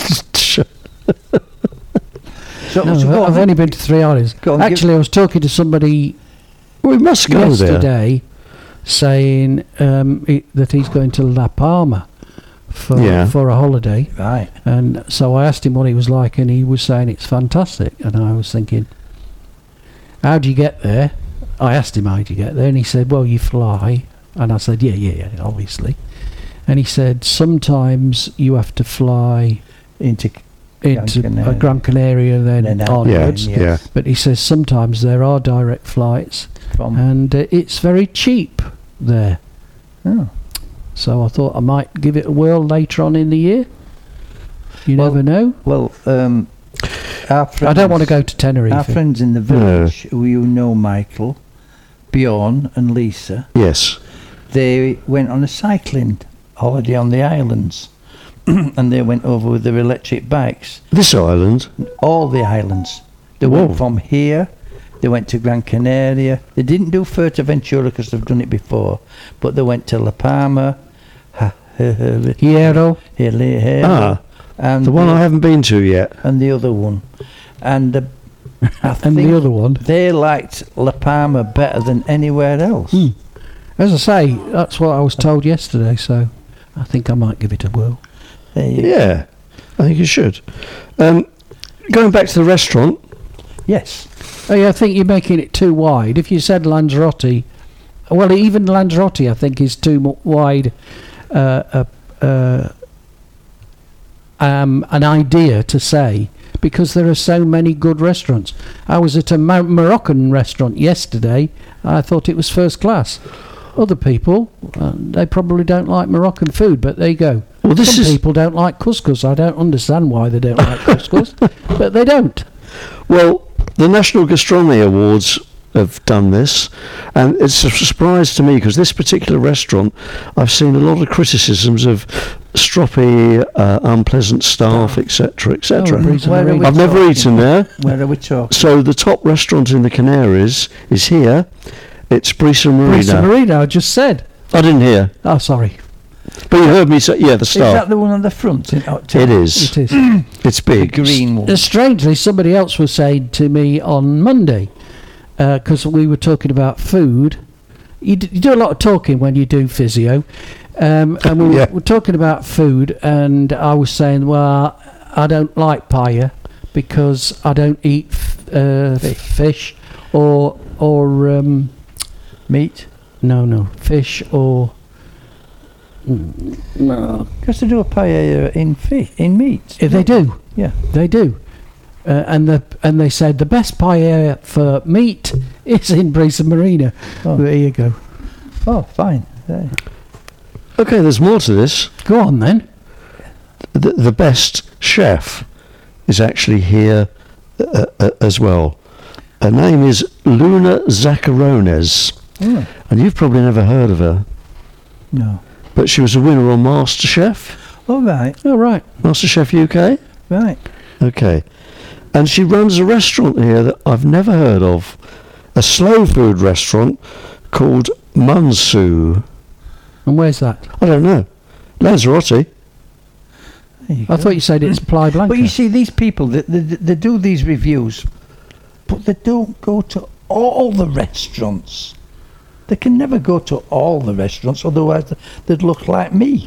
[SPEAKER 2] So,
[SPEAKER 1] no,
[SPEAKER 2] so go on
[SPEAKER 1] I've
[SPEAKER 2] then.
[SPEAKER 1] only been to three islands.
[SPEAKER 2] Go on, give-
[SPEAKER 1] Actually, I was talking to somebody
[SPEAKER 3] we must go there.
[SPEAKER 1] yesterday saying um, he, that he's going to La Palma for
[SPEAKER 3] Yeah.
[SPEAKER 1] for a holiday.
[SPEAKER 2] Right.
[SPEAKER 1] And so I asked him what he was like, and he was saying it's fantastic. And I was thinking, how do you get there? I asked him how do you get there, and he said, well, you fly. And I said, yeah, yeah, yeah, obviously. And he said, sometimes you have to fly
[SPEAKER 2] Into
[SPEAKER 1] into
[SPEAKER 2] Gran
[SPEAKER 1] uh,
[SPEAKER 2] Canaria.
[SPEAKER 1] Gran Canaria and then,
[SPEAKER 2] Then out
[SPEAKER 1] onwards.
[SPEAKER 3] Yeah,
[SPEAKER 2] again,
[SPEAKER 3] yeah.
[SPEAKER 1] But he says sometimes there are direct flights,
[SPEAKER 2] from.
[SPEAKER 1] and uh, it's very cheap there.
[SPEAKER 2] Oh.
[SPEAKER 1] So I thought I might give it a whirl later on in the year. You
[SPEAKER 2] Well,
[SPEAKER 1] never know.
[SPEAKER 2] Well, um, our friends,
[SPEAKER 1] I don't want to go to Tenerife.
[SPEAKER 2] Our friends in the village, who you know, Michael, Bjorn, and Lisa,
[SPEAKER 3] Yes.
[SPEAKER 2] they went on a cycling holiday on the islands, and they went over with their electric bikes.
[SPEAKER 3] This island.
[SPEAKER 2] All the islands. They
[SPEAKER 3] Whoa.
[SPEAKER 2] went from here. They went to Gran Canaria. They didn't do Fuerteventura because they've done it before, but they went to La Palma, Ha-
[SPEAKER 1] Hierro.
[SPEAKER 2] Hierro,
[SPEAKER 3] Ah,
[SPEAKER 2] and
[SPEAKER 3] the one
[SPEAKER 2] the,
[SPEAKER 3] I haven't been to yet.
[SPEAKER 2] and the other one, and uh, I
[SPEAKER 1] And
[SPEAKER 2] think
[SPEAKER 1] the other one.
[SPEAKER 2] they liked La Palma better than anywhere else.
[SPEAKER 1] Hmm. As I say, that's what I was told yesterday, so I think I might give it a whirl.
[SPEAKER 2] There you go.
[SPEAKER 3] Yeah, I think you should. Um, going back to the restaurant.
[SPEAKER 2] Yes.
[SPEAKER 1] Oh, yeah, I think you're making it too wide. If you said Lanzarote, well, even Lanzarote, I think, is too mu- wide uh, uh, uh, um, an idea to say, because there are so many good restaurants. I was at a Mar- Moroccan restaurant yesterday. I thought it was first class. Other people, uh, they probably don't like Moroccan food, but there you go.
[SPEAKER 3] Well, this
[SPEAKER 1] Some
[SPEAKER 3] is
[SPEAKER 1] people don't like couscous. I don't understand why they don't like couscous, but they don't.
[SPEAKER 3] well, the National Gastronomy Awards have done this, and it's a surprise to me because this particular restaurant, I've seen a lot of criticisms of stroppy, uh, unpleasant staff, et cetera, et
[SPEAKER 1] Oh,
[SPEAKER 3] cetera.
[SPEAKER 1] Brisa
[SPEAKER 2] Where are
[SPEAKER 1] Marina.
[SPEAKER 2] we
[SPEAKER 3] I've never
[SPEAKER 2] talking?
[SPEAKER 3] eaten there.
[SPEAKER 2] Where are we talking?
[SPEAKER 3] So the top restaurant in the Canaries is here. It's Brisa Marina.
[SPEAKER 1] Brisa Marina, I just said.
[SPEAKER 3] I didn't hear.
[SPEAKER 1] Oh, sorry.
[SPEAKER 3] But you heard me say, yeah, the
[SPEAKER 2] Is
[SPEAKER 3] star.
[SPEAKER 2] that the one on the front? In, oh,
[SPEAKER 3] It is.
[SPEAKER 1] It is.
[SPEAKER 3] It's
[SPEAKER 2] the
[SPEAKER 3] big.
[SPEAKER 2] green one.
[SPEAKER 1] Uh, strangely, somebody else was saying to me on Monday, because we were talking about food. You, d- you do a lot of talking when you do physio, um, and we
[SPEAKER 3] Yeah.
[SPEAKER 1] were talking about food, and I was saying, well, I don't like paella because I don't eat f- uh,
[SPEAKER 2] Fish.
[SPEAKER 1] fish or or um,
[SPEAKER 2] Meat.
[SPEAKER 1] no no fish or mm, no.
[SPEAKER 2] Because they do a paella in fish, in meat.
[SPEAKER 1] Yeah, they do.
[SPEAKER 2] Yeah.
[SPEAKER 1] They do. Uh, and the and they said the best paella for meat is in Brisa Marina.
[SPEAKER 2] Oh.
[SPEAKER 1] There you go.
[SPEAKER 2] Oh, fine. There.
[SPEAKER 3] Okay, there's more to this.
[SPEAKER 1] Go on then.
[SPEAKER 3] The, the best chef is actually here uh, uh, as well. Her name is Luna Zaccarones,
[SPEAKER 2] Oh,
[SPEAKER 3] and you've probably never heard of her,
[SPEAKER 2] no.
[SPEAKER 3] but she was a winner on MasterChef,
[SPEAKER 2] All right.
[SPEAKER 1] All right.
[SPEAKER 3] MasterChef U K.
[SPEAKER 2] Right.
[SPEAKER 3] Okay, and she runs a restaurant here that I've never heard of, a slow food restaurant called Mansu.
[SPEAKER 1] And where's that?
[SPEAKER 3] I don't know, Lanzarote.
[SPEAKER 2] There you
[SPEAKER 1] I
[SPEAKER 2] go.
[SPEAKER 1] thought you said it's Playa Blanca.
[SPEAKER 2] But you see, these people, they, they, they do these reviews, but they don't go to all the restaurants. They can never go to all the restaurants, otherwise they'd look like me.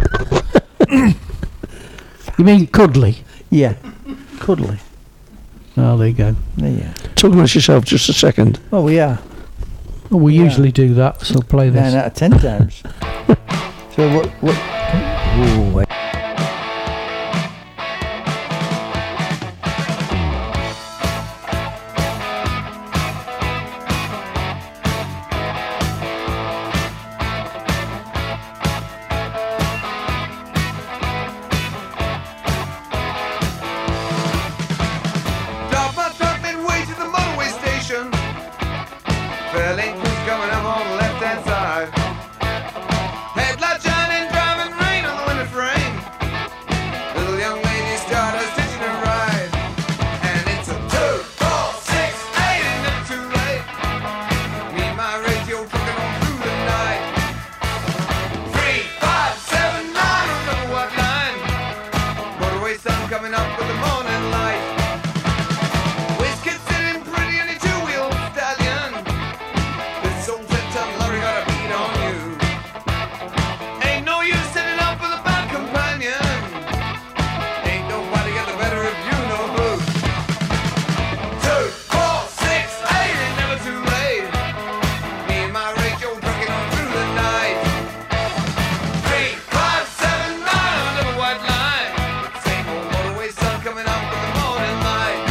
[SPEAKER 1] You mean cuddly?
[SPEAKER 2] Yeah. Cuddly.
[SPEAKER 1] Oh, there you go.
[SPEAKER 2] Yeah.
[SPEAKER 3] Talk about yourself just a second.
[SPEAKER 2] Oh, we are.
[SPEAKER 1] Oh, we
[SPEAKER 2] Yeah.
[SPEAKER 1] usually do that, so play
[SPEAKER 2] Nine
[SPEAKER 1] this.
[SPEAKER 2] out of ten times. So what? What? Oh, wait.
[SPEAKER 5] Drop my truck midway to the motorway station. Fairlane crews coming up on the left hand side. Headlight shining, driving rain on the window frame. Little young lady started stitching her ride. And it's a two, four, six, eight, ain't never too late. Me and my radio trucking on through the night. Three, five, seven, nine, I don't know what line. Motorway sun coming up with the morning light. Whiskey sitting pretty in a two-wheel stallion. This old ten-ton lorry got a beat on you. Ain't no use sitting up with a bad companion. Ain't nobody got the better of you, no who. Two, four, six, eight, ain't never too late. Me and my radio trucking on through the night. Three, five, seven, nine, under the white line. Same old motorway sun coming up with the morning light.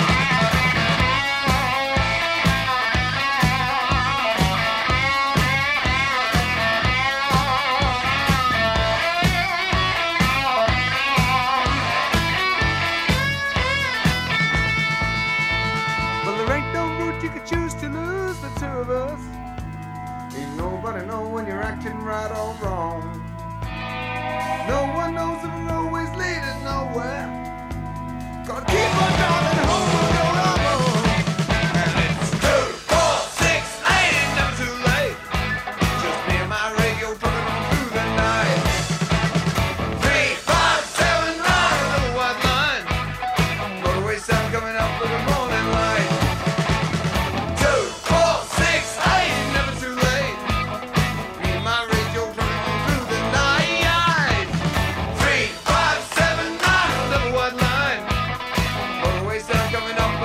[SPEAKER 5] Well, there ain't no route you could choose to lose the two of us. Ain't nobody know when you're acting right or wrong. No one knows if the roadway's leading nowhere. Gotta keep on driving home, we'll go alone. And it's two, four, six, eight, ain't never too late. Just me and my radio trucking on through the night. Three, five, seven, nine, another white line. Motorway sun coming up with the morning light. Two, four, six, eight, ain't never too late. Me and my radio trucking on through the night. Three, five, seven, nine, another white line. Motorway sun coming up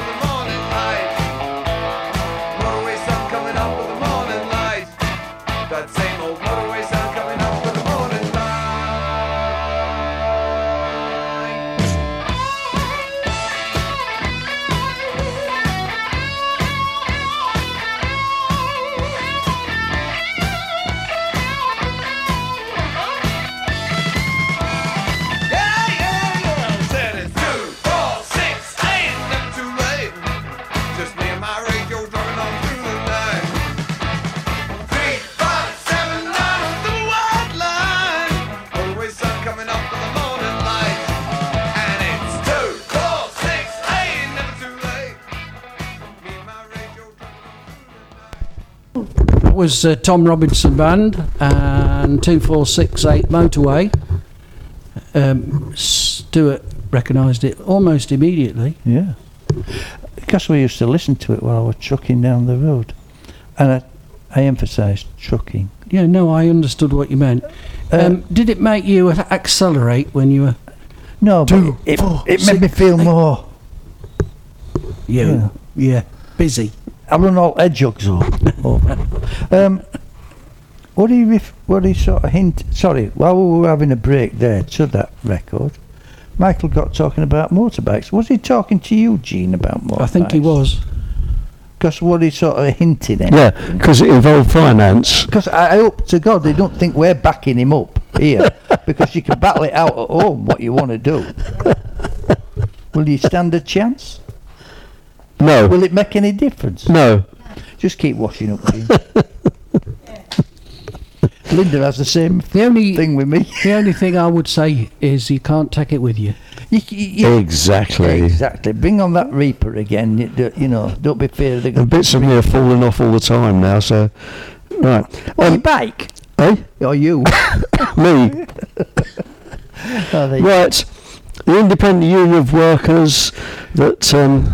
[SPEAKER 1] was uh, Tom Robinson Band and two four six eight Motorway. Um, Stuart recognised it almost immediately.
[SPEAKER 2] Yeah. Because we used to listen to it while I was trucking down the road. And I, I emphasised trucking.
[SPEAKER 1] Yeah, no, I understood what you meant.
[SPEAKER 2] Uh,
[SPEAKER 1] Um, did it make you a- accelerate when you were...
[SPEAKER 2] No, but
[SPEAKER 1] Two,
[SPEAKER 2] it,
[SPEAKER 1] four,
[SPEAKER 2] it made me
[SPEAKER 1] six,
[SPEAKER 2] feel
[SPEAKER 1] eight.
[SPEAKER 2] more...
[SPEAKER 1] You,
[SPEAKER 2] Yeah.
[SPEAKER 1] yeah, busy.
[SPEAKER 2] I run all edgejugs over. um, what do you ref- what do you sort of hint? Sorry, while we were having a break there to that record, Michael got talking about motorbikes. Was he talking to you, Gene, about motorbikes?
[SPEAKER 1] I think he was.
[SPEAKER 2] Because what he sort of hinted at.
[SPEAKER 3] Yeah, because it involved finance.
[SPEAKER 2] Because I, I hope to God they don't think we're backing him up here, because you can battle it out at home what you want to do. Will you stand a chance?
[SPEAKER 3] No,
[SPEAKER 2] Will it make any difference?
[SPEAKER 3] no.
[SPEAKER 2] Just keep washing up, Gene. Linda has the same
[SPEAKER 1] The only,
[SPEAKER 2] thing with me.
[SPEAKER 1] the only thing I would say is you can't take it with you.
[SPEAKER 2] You, you, you,
[SPEAKER 3] Exactly.
[SPEAKER 2] exactly. Bring on that Reaper again. You, do- you know, don't be feared. They're
[SPEAKER 3] And
[SPEAKER 2] going
[SPEAKER 3] bits of me are falling off all the time now, so... Right.
[SPEAKER 2] on your
[SPEAKER 3] Um,
[SPEAKER 2] bike.
[SPEAKER 3] eh?
[SPEAKER 2] Or you.
[SPEAKER 3] Me.
[SPEAKER 2] Oh, they-
[SPEAKER 3] Right. The Independent Union of Workers that um,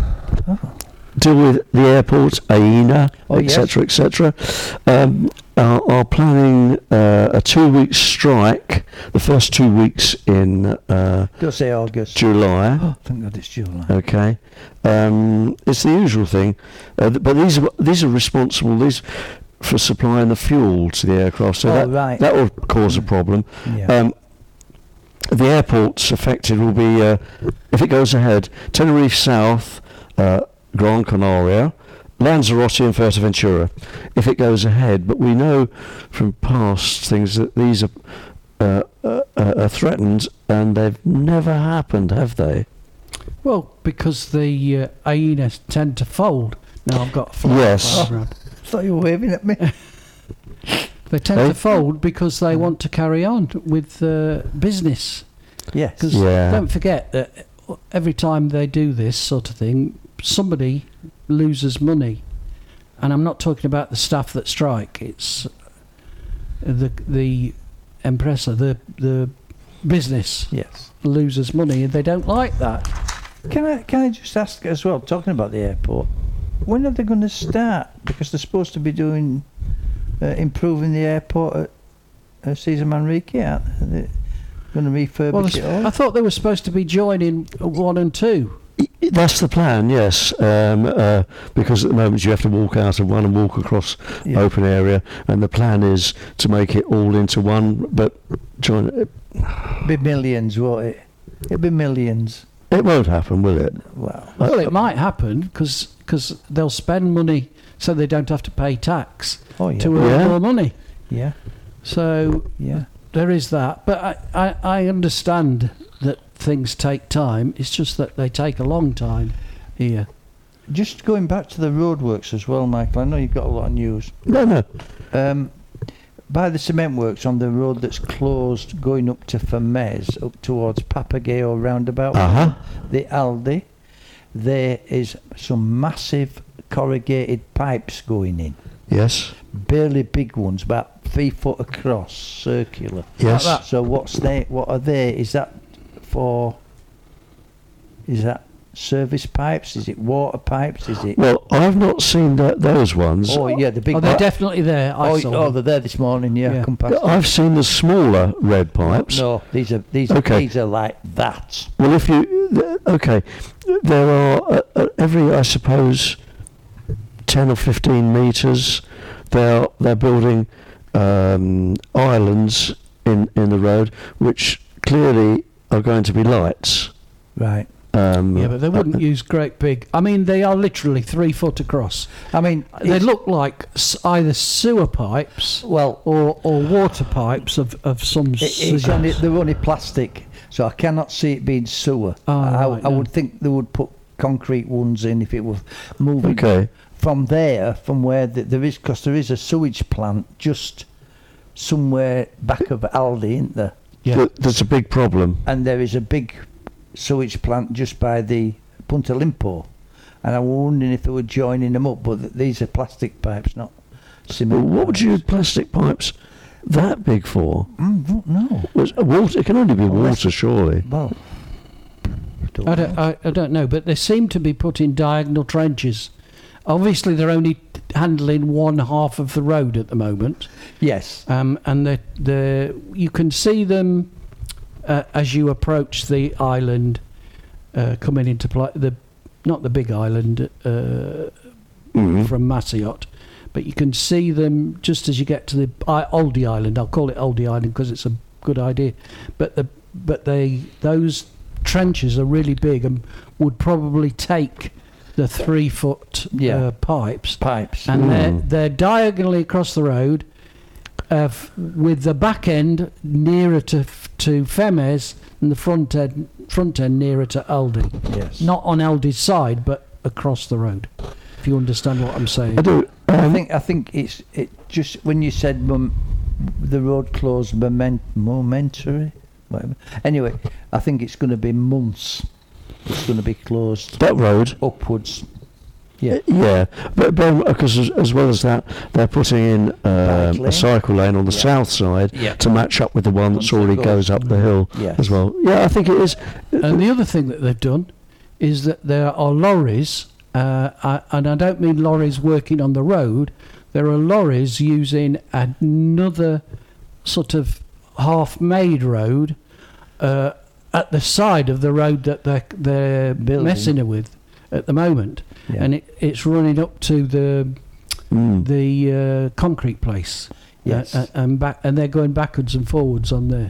[SPEAKER 3] deal with the airport, A I N A,
[SPEAKER 2] Oh, yes.
[SPEAKER 3] etc., et cetera, um, are, are planning uh, a two-week strike, the first two weeks in uh,
[SPEAKER 2] Don't say August.
[SPEAKER 3] July.
[SPEAKER 2] Oh, thank God it's July.
[SPEAKER 3] Okay, um, it's the usual thing, uh, th- but these are these are responsible these for supplying the fuel to the aircraft, so
[SPEAKER 2] Oh,
[SPEAKER 3] that
[SPEAKER 2] right.
[SPEAKER 3] that will cause a problem.
[SPEAKER 2] Yeah.
[SPEAKER 3] Um, the airports affected will be, uh, if it goes ahead, Tenerife South, uh, Gran Canaria, Lanzarote and Fuerteventura, if it goes ahead. But we know from past things that these are, uh, uh, uh, are threatened, and they've never happened, have they?
[SPEAKER 1] Well, because the uh, A I N A tend to fold. Now I've got a fly
[SPEAKER 3] Yes.
[SPEAKER 1] fly around.
[SPEAKER 2] I thought you were waving at me.
[SPEAKER 1] They tend
[SPEAKER 3] Eh?
[SPEAKER 1] to fold because they want to carry on with uh, business.
[SPEAKER 2] Yes.
[SPEAKER 1] Because
[SPEAKER 3] Yeah.
[SPEAKER 1] don't forget that every time they do this sort of thing, somebody loses money. And I'm not talking about the staff that strike. It's the the empresa, the the business
[SPEAKER 2] Yes.
[SPEAKER 1] loses money, and they don't like that.
[SPEAKER 2] Can I can I just ask as well, talking about the airport, when are they going to start? Because they're supposed to be doing uh, improving the airport at uh, Cesar Manrique, aren't they? They're going to refurbish
[SPEAKER 1] Well,
[SPEAKER 2] it all.
[SPEAKER 1] I thought they were supposed to be joining one and two.
[SPEAKER 3] I- I- That's the plan, yes. Um, uh, because at the moment you have to walk out of one and walk across
[SPEAKER 2] Yeah.
[SPEAKER 3] open area, and the plan is to make it all into one. But join it,
[SPEAKER 2] Be millions, won't it? It'll be millions.
[SPEAKER 3] it won't happen, will it?
[SPEAKER 2] Wow.
[SPEAKER 1] Well, it might happen because they'll spend money so they don't have to pay tax
[SPEAKER 2] Oh yeah.
[SPEAKER 1] to earn
[SPEAKER 3] Yeah.
[SPEAKER 1] more money.
[SPEAKER 2] Yeah.
[SPEAKER 1] So
[SPEAKER 2] Yeah.
[SPEAKER 1] there is that. But I, I, I understand that things take time. It's just that they take a long time here.
[SPEAKER 2] Just going back to the roadworks as well, Michael. I know you've got a lot of news.
[SPEAKER 3] No, no.
[SPEAKER 2] Um, by the cement works on the road that's closed going up to Fermez, up towards Papagayo roundabout,
[SPEAKER 3] Uh huh.
[SPEAKER 2] the Aldi, there is some massive corrugated pipes going in.
[SPEAKER 3] Yes.
[SPEAKER 2] Barely big ones, about three foot across, circular.
[SPEAKER 3] Yes.
[SPEAKER 2] Like that. So what's they? What are they? Is that for? Is that service pipes? Is it water pipes? Is it?
[SPEAKER 3] Well, I've not seen that, those ones.
[SPEAKER 2] Oh yeah, the big.
[SPEAKER 1] Oh, they're
[SPEAKER 2] pi-
[SPEAKER 1] definitely there. I
[SPEAKER 2] Oh,
[SPEAKER 1] saw
[SPEAKER 2] oh,
[SPEAKER 1] them.
[SPEAKER 2] they're there this morning. Yeah,
[SPEAKER 1] Yeah.
[SPEAKER 2] come past.
[SPEAKER 3] I've seen the smaller red pipes.
[SPEAKER 2] No, these are these
[SPEAKER 3] Okay.
[SPEAKER 2] are these are like that.
[SPEAKER 3] Well, if you th- okay, there are uh, uh, every I suppose ten or fifteen meters. They're they're building um, islands in in the road, which clearly are going to be lights.
[SPEAKER 2] Right.
[SPEAKER 3] Um,
[SPEAKER 1] Yeah, but they wouldn't
[SPEAKER 3] uh,
[SPEAKER 1] use great big. I mean, they are literally three foot across.
[SPEAKER 2] I mean,
[SPEAKER 1] They
[SPEAKER 2] it's-
[SPEAKER 1] look like s- either sewer pipes
[SPEAKER 2] well.
[SPEAKER 1] or, or water pipes of, of some
[SPEAKER 2] It, it's
[SPEAKER 1] sort.
[SPEAKER 2] only, they're only plastic, so I cannot see it being sewer.
[SPEAKER 1] Oh,
[SPEAKER 2] I,
[SPEAKER 1] right,
[SPEAKER 2] I
[SPEAKER 1] no.
[SPEAKER 2] would think they would put concrete ones in if it was moving
[SPEAKER 3] Okay.
[SPEAKER 2] from there, from where the, there is, because there is a sewage plant just somewhere back of Aldi, isn't there?
[SPEAKER 1] Yeah.
[SPEAKER 3] th- that's a big problem.
[SPEAKER 2] And there is a big sewage plant just by the Punta Limpo, and I was wondering if they were joining them up, but th- these are plastic pipes, not
[SPEAKER 3] Well,
[SPEAKER 2] cement.
[SPEAKER 3] what would you need plastic pipes that big for?
[SPEAKER 2] Mm, don't know.
[SPEAKER 3] Was water? It can only be
[SPEAKER 2] Unless-
[SPEAKER 3] water, surely.
[SPEAKER 2] Well, don't
[SPEAKER 1] I don't,
[SPEAKER 2] know.
[SPEAKER 1] I, I don't know, but they seem to be put in diagonal trenches. Obviously, they're only handling one half of the road at the moment,
[SPEAKER 2] Yes.
[SPEAKER 1] um, and the the you can see them uh, as you approach the island uh, coming into play. The not the big island uh,
[SPEAKER 3] Mhm.
[SPEAKER 1] from Massiot, but you can see them just as you get to the I, Oldie Island. I'll call it Oldie Island because it's a good idea. But the but they those trenches are really big and would probably take the three foot
[SPEAKER 2] Yeah.
[SPEAKER 1] uh, pipes,
[SPEAKER 2] Pipes.
[SPEAKER 1] and they're
[SPEAKER 3] Mm.
[SPEAKER 1] they're diagonally across the road, uh, f- with the back end nearer to f- to Femes and the front end front end nearer to Aldi.
[SPEAKER 2] Yes.
[SPEAKER 1] Not on Aldi's side, but across the road. If you understand what I'm saying.
[SPEAKER 3] I do.
[SPEAKER 2] I
[SPEAKER 3] Um,
[SPEAKER 2] think I think it's it just when you said mom, the road closed moment, momentary, whatever. Anyway, I think it's going to be months. It's going to be closed
[SPEAKER 3] that road.
[SPEAKER 2] upwards. Yeah.
[SPEAKER 3] Yeah, but because as, as well as that, they're putting in
[SPEAKER 2] Bike
[SPEAKER 3] um,
[SPEAKER 2] lane.
[SPEAKER 3] a cycle lane on the
[SPEAKER 2] Yeah.
[SPEAKER 3] south side
[SPEAKER 2] Yeah.
[SPEAKER 3] to match up with the one that's
[SPEAKER 2] Once it
[SPEAKER 3] already
[SPEAKER 2] goes-
[SPEAKER 3] goes up the hill
[SPEAKER 2] Yes.
[SPEAKER 3] as well. Yeah, I think it is.
[SPEAKER 1] And the other thing that they've done is that there are lorries, uh, uh, and I don't mean lorries working on the road. There are lorries using another sort of half-made road uh, at the side of the road that they're, they're
[SPEAKER 2] Building.
[SPEAKER 1] messing with at the moment,
[SPEAKER 2] Yeah.
[SPEAKER 1] and it, it's running up to the
[SPEAKER 3] Mm.
[SPEAKER 1] the uh, concrete place.
[SPEAKER 2] Yes.
[SPEAKER 1] uh, uh, and back, and they're going backwards and forwards on there.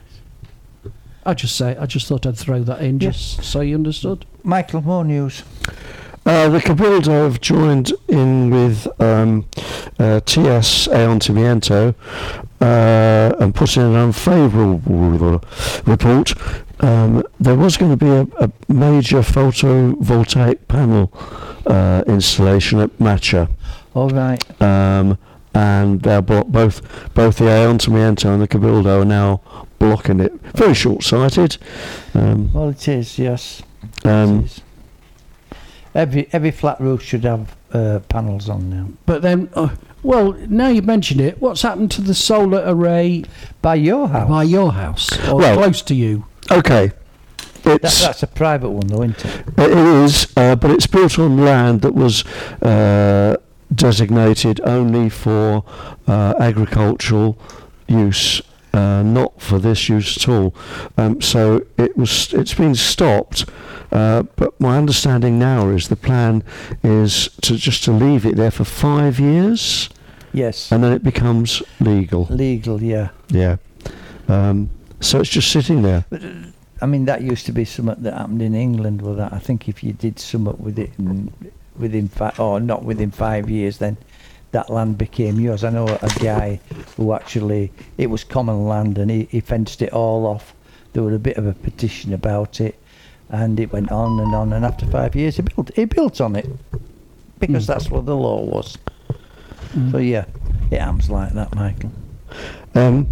[SPEAKER 1] I just say, I just thought I'd throw that in,
[SPEAKER 2] Yes.
[SPEAKER 1] just so you understood.
[SPEAKER 2] Michael, more news.
[SPEAKER 3] Uh, the Cabildo have joined in with um, uh, T S Ayuntamiento uh, and put in an unfavourable report. Um, there was going to be a, a major photovoltaic panel uh, installation at Macha.
[SPEAKER 2] All right.
[SPEAKER 3] Um, and they're blo- both both the Ayuntamiento and the Cabildo are now blocking it. Very short-sighted. Um,
[SPEAKER 2] Well, it is. Yes.
[SPEAKER 3] um,
[SPEAKER 2] it is. Every every flat roof should have uh, panels on now.
[SPEAKER 1] But then, uh, well, now you mention it, what's happened to the solar array
[SPEAKER 2] By your house.
[SPEAKER 1] by your house, or
[SPEAKER 3] Well-
[SPEAKER 1] close to you?
[SPEAKER 3] okay,
[SPEAKER 2] That,
[SPEAKER 3] it's
[SPEAKER 2] that's a private one, though, isn't it?
[SPEAKER 3] it is, uh, but it's built on land that was uh, designated only for uh, agricultural use. Uh, not for this use at all. Um, so it was. It's been stopped. Uh, but my understanding now is the plan is to just to leave it there for five years,
[SPEAKER 2] Yes.
[SPEAKER 3] and then it becomes legal.
[SPEAKER 2] Legal, yeah.
[SPEAKER 3] Yeah. Um, so it's just sitting there.
[SPEAKER 2] But, uh, I mean, that used to be something that happened in England. Well, that I think if you did something with it in, within five, or not within five years, then that land became yours. I know a guy who actually, it was common land, and he, he fenced it all off. There was a bit of a petition about it, and it went on and on. And after five years, he built he built on it because
[SPEAKER 1] Mm.
[SPEAKER 2] that's what the law was.
[SPEAKER 1] Mm.
[SPEAKER 2] So yeah, it happens like that, Michael.
[SPEAKER 3] Um,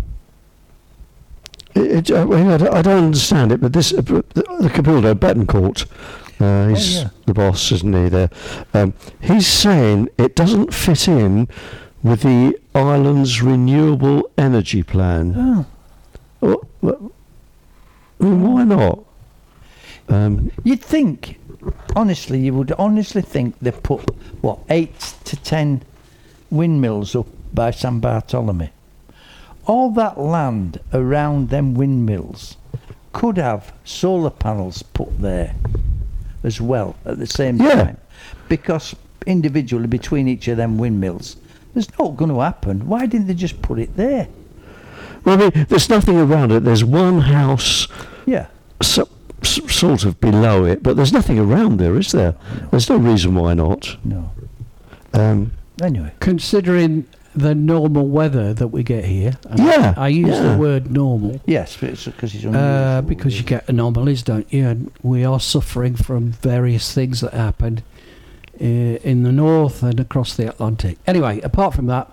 [SPEAKER 3] it, it, I, mean, I, don't, I don't understand it, but this uh, the, the Cabildo Betancourt, uh, he's
[SPEAKER 2] Oh, yeah.
[SPEAKER 3] the boss, isn't he? There, um, he's saying it doesn't fit in with the island's renewable energy plan.
[SPEAKER 2] Oh.
[SPEAKER 3] Well, well, I mean, why not? Um,
[SPEAKER 2] You'd think, honestly, you would honestly think they put, what, eight to ten windmills up by San Bartolome. All that land around them windmills could have solar panels put there as well at the same
[SPEAKER 3] Yeah.
[SPEAKER 2] time. Because individually between each of them windmills, there's not going to happen. Why didn't they just put it there?
[SPEAKER 3] well, I mean, there's nothing around it. There's one house
[SPEAKER 2] Yeah.
[SPEAKER 3] so, s- sort of below it, but there's nothing around there, is there? There's no reason why not.
[SPEAKER 2] No.
[SPEAKER 3] Um,
[SPEAKER 2] Anyway.
[SPEAKER 1] Considering the normal weather that we get here, and
[SPEAKER 3] Yeah,
[SPEAKER 1] I, I use
[SPEAKER 3] yeah.
[SPEAKER 1] the word normal
[SPEAKER 2] Yes, but it's because it's
[SPEAKER 1] uh,
[SPEAKER 2] unusual.
[SPEAKER 1] because you get anomalies, don't you? And we are suffering from various things that happen uh, in the north and across the Atlantic. Anyway, apart from that,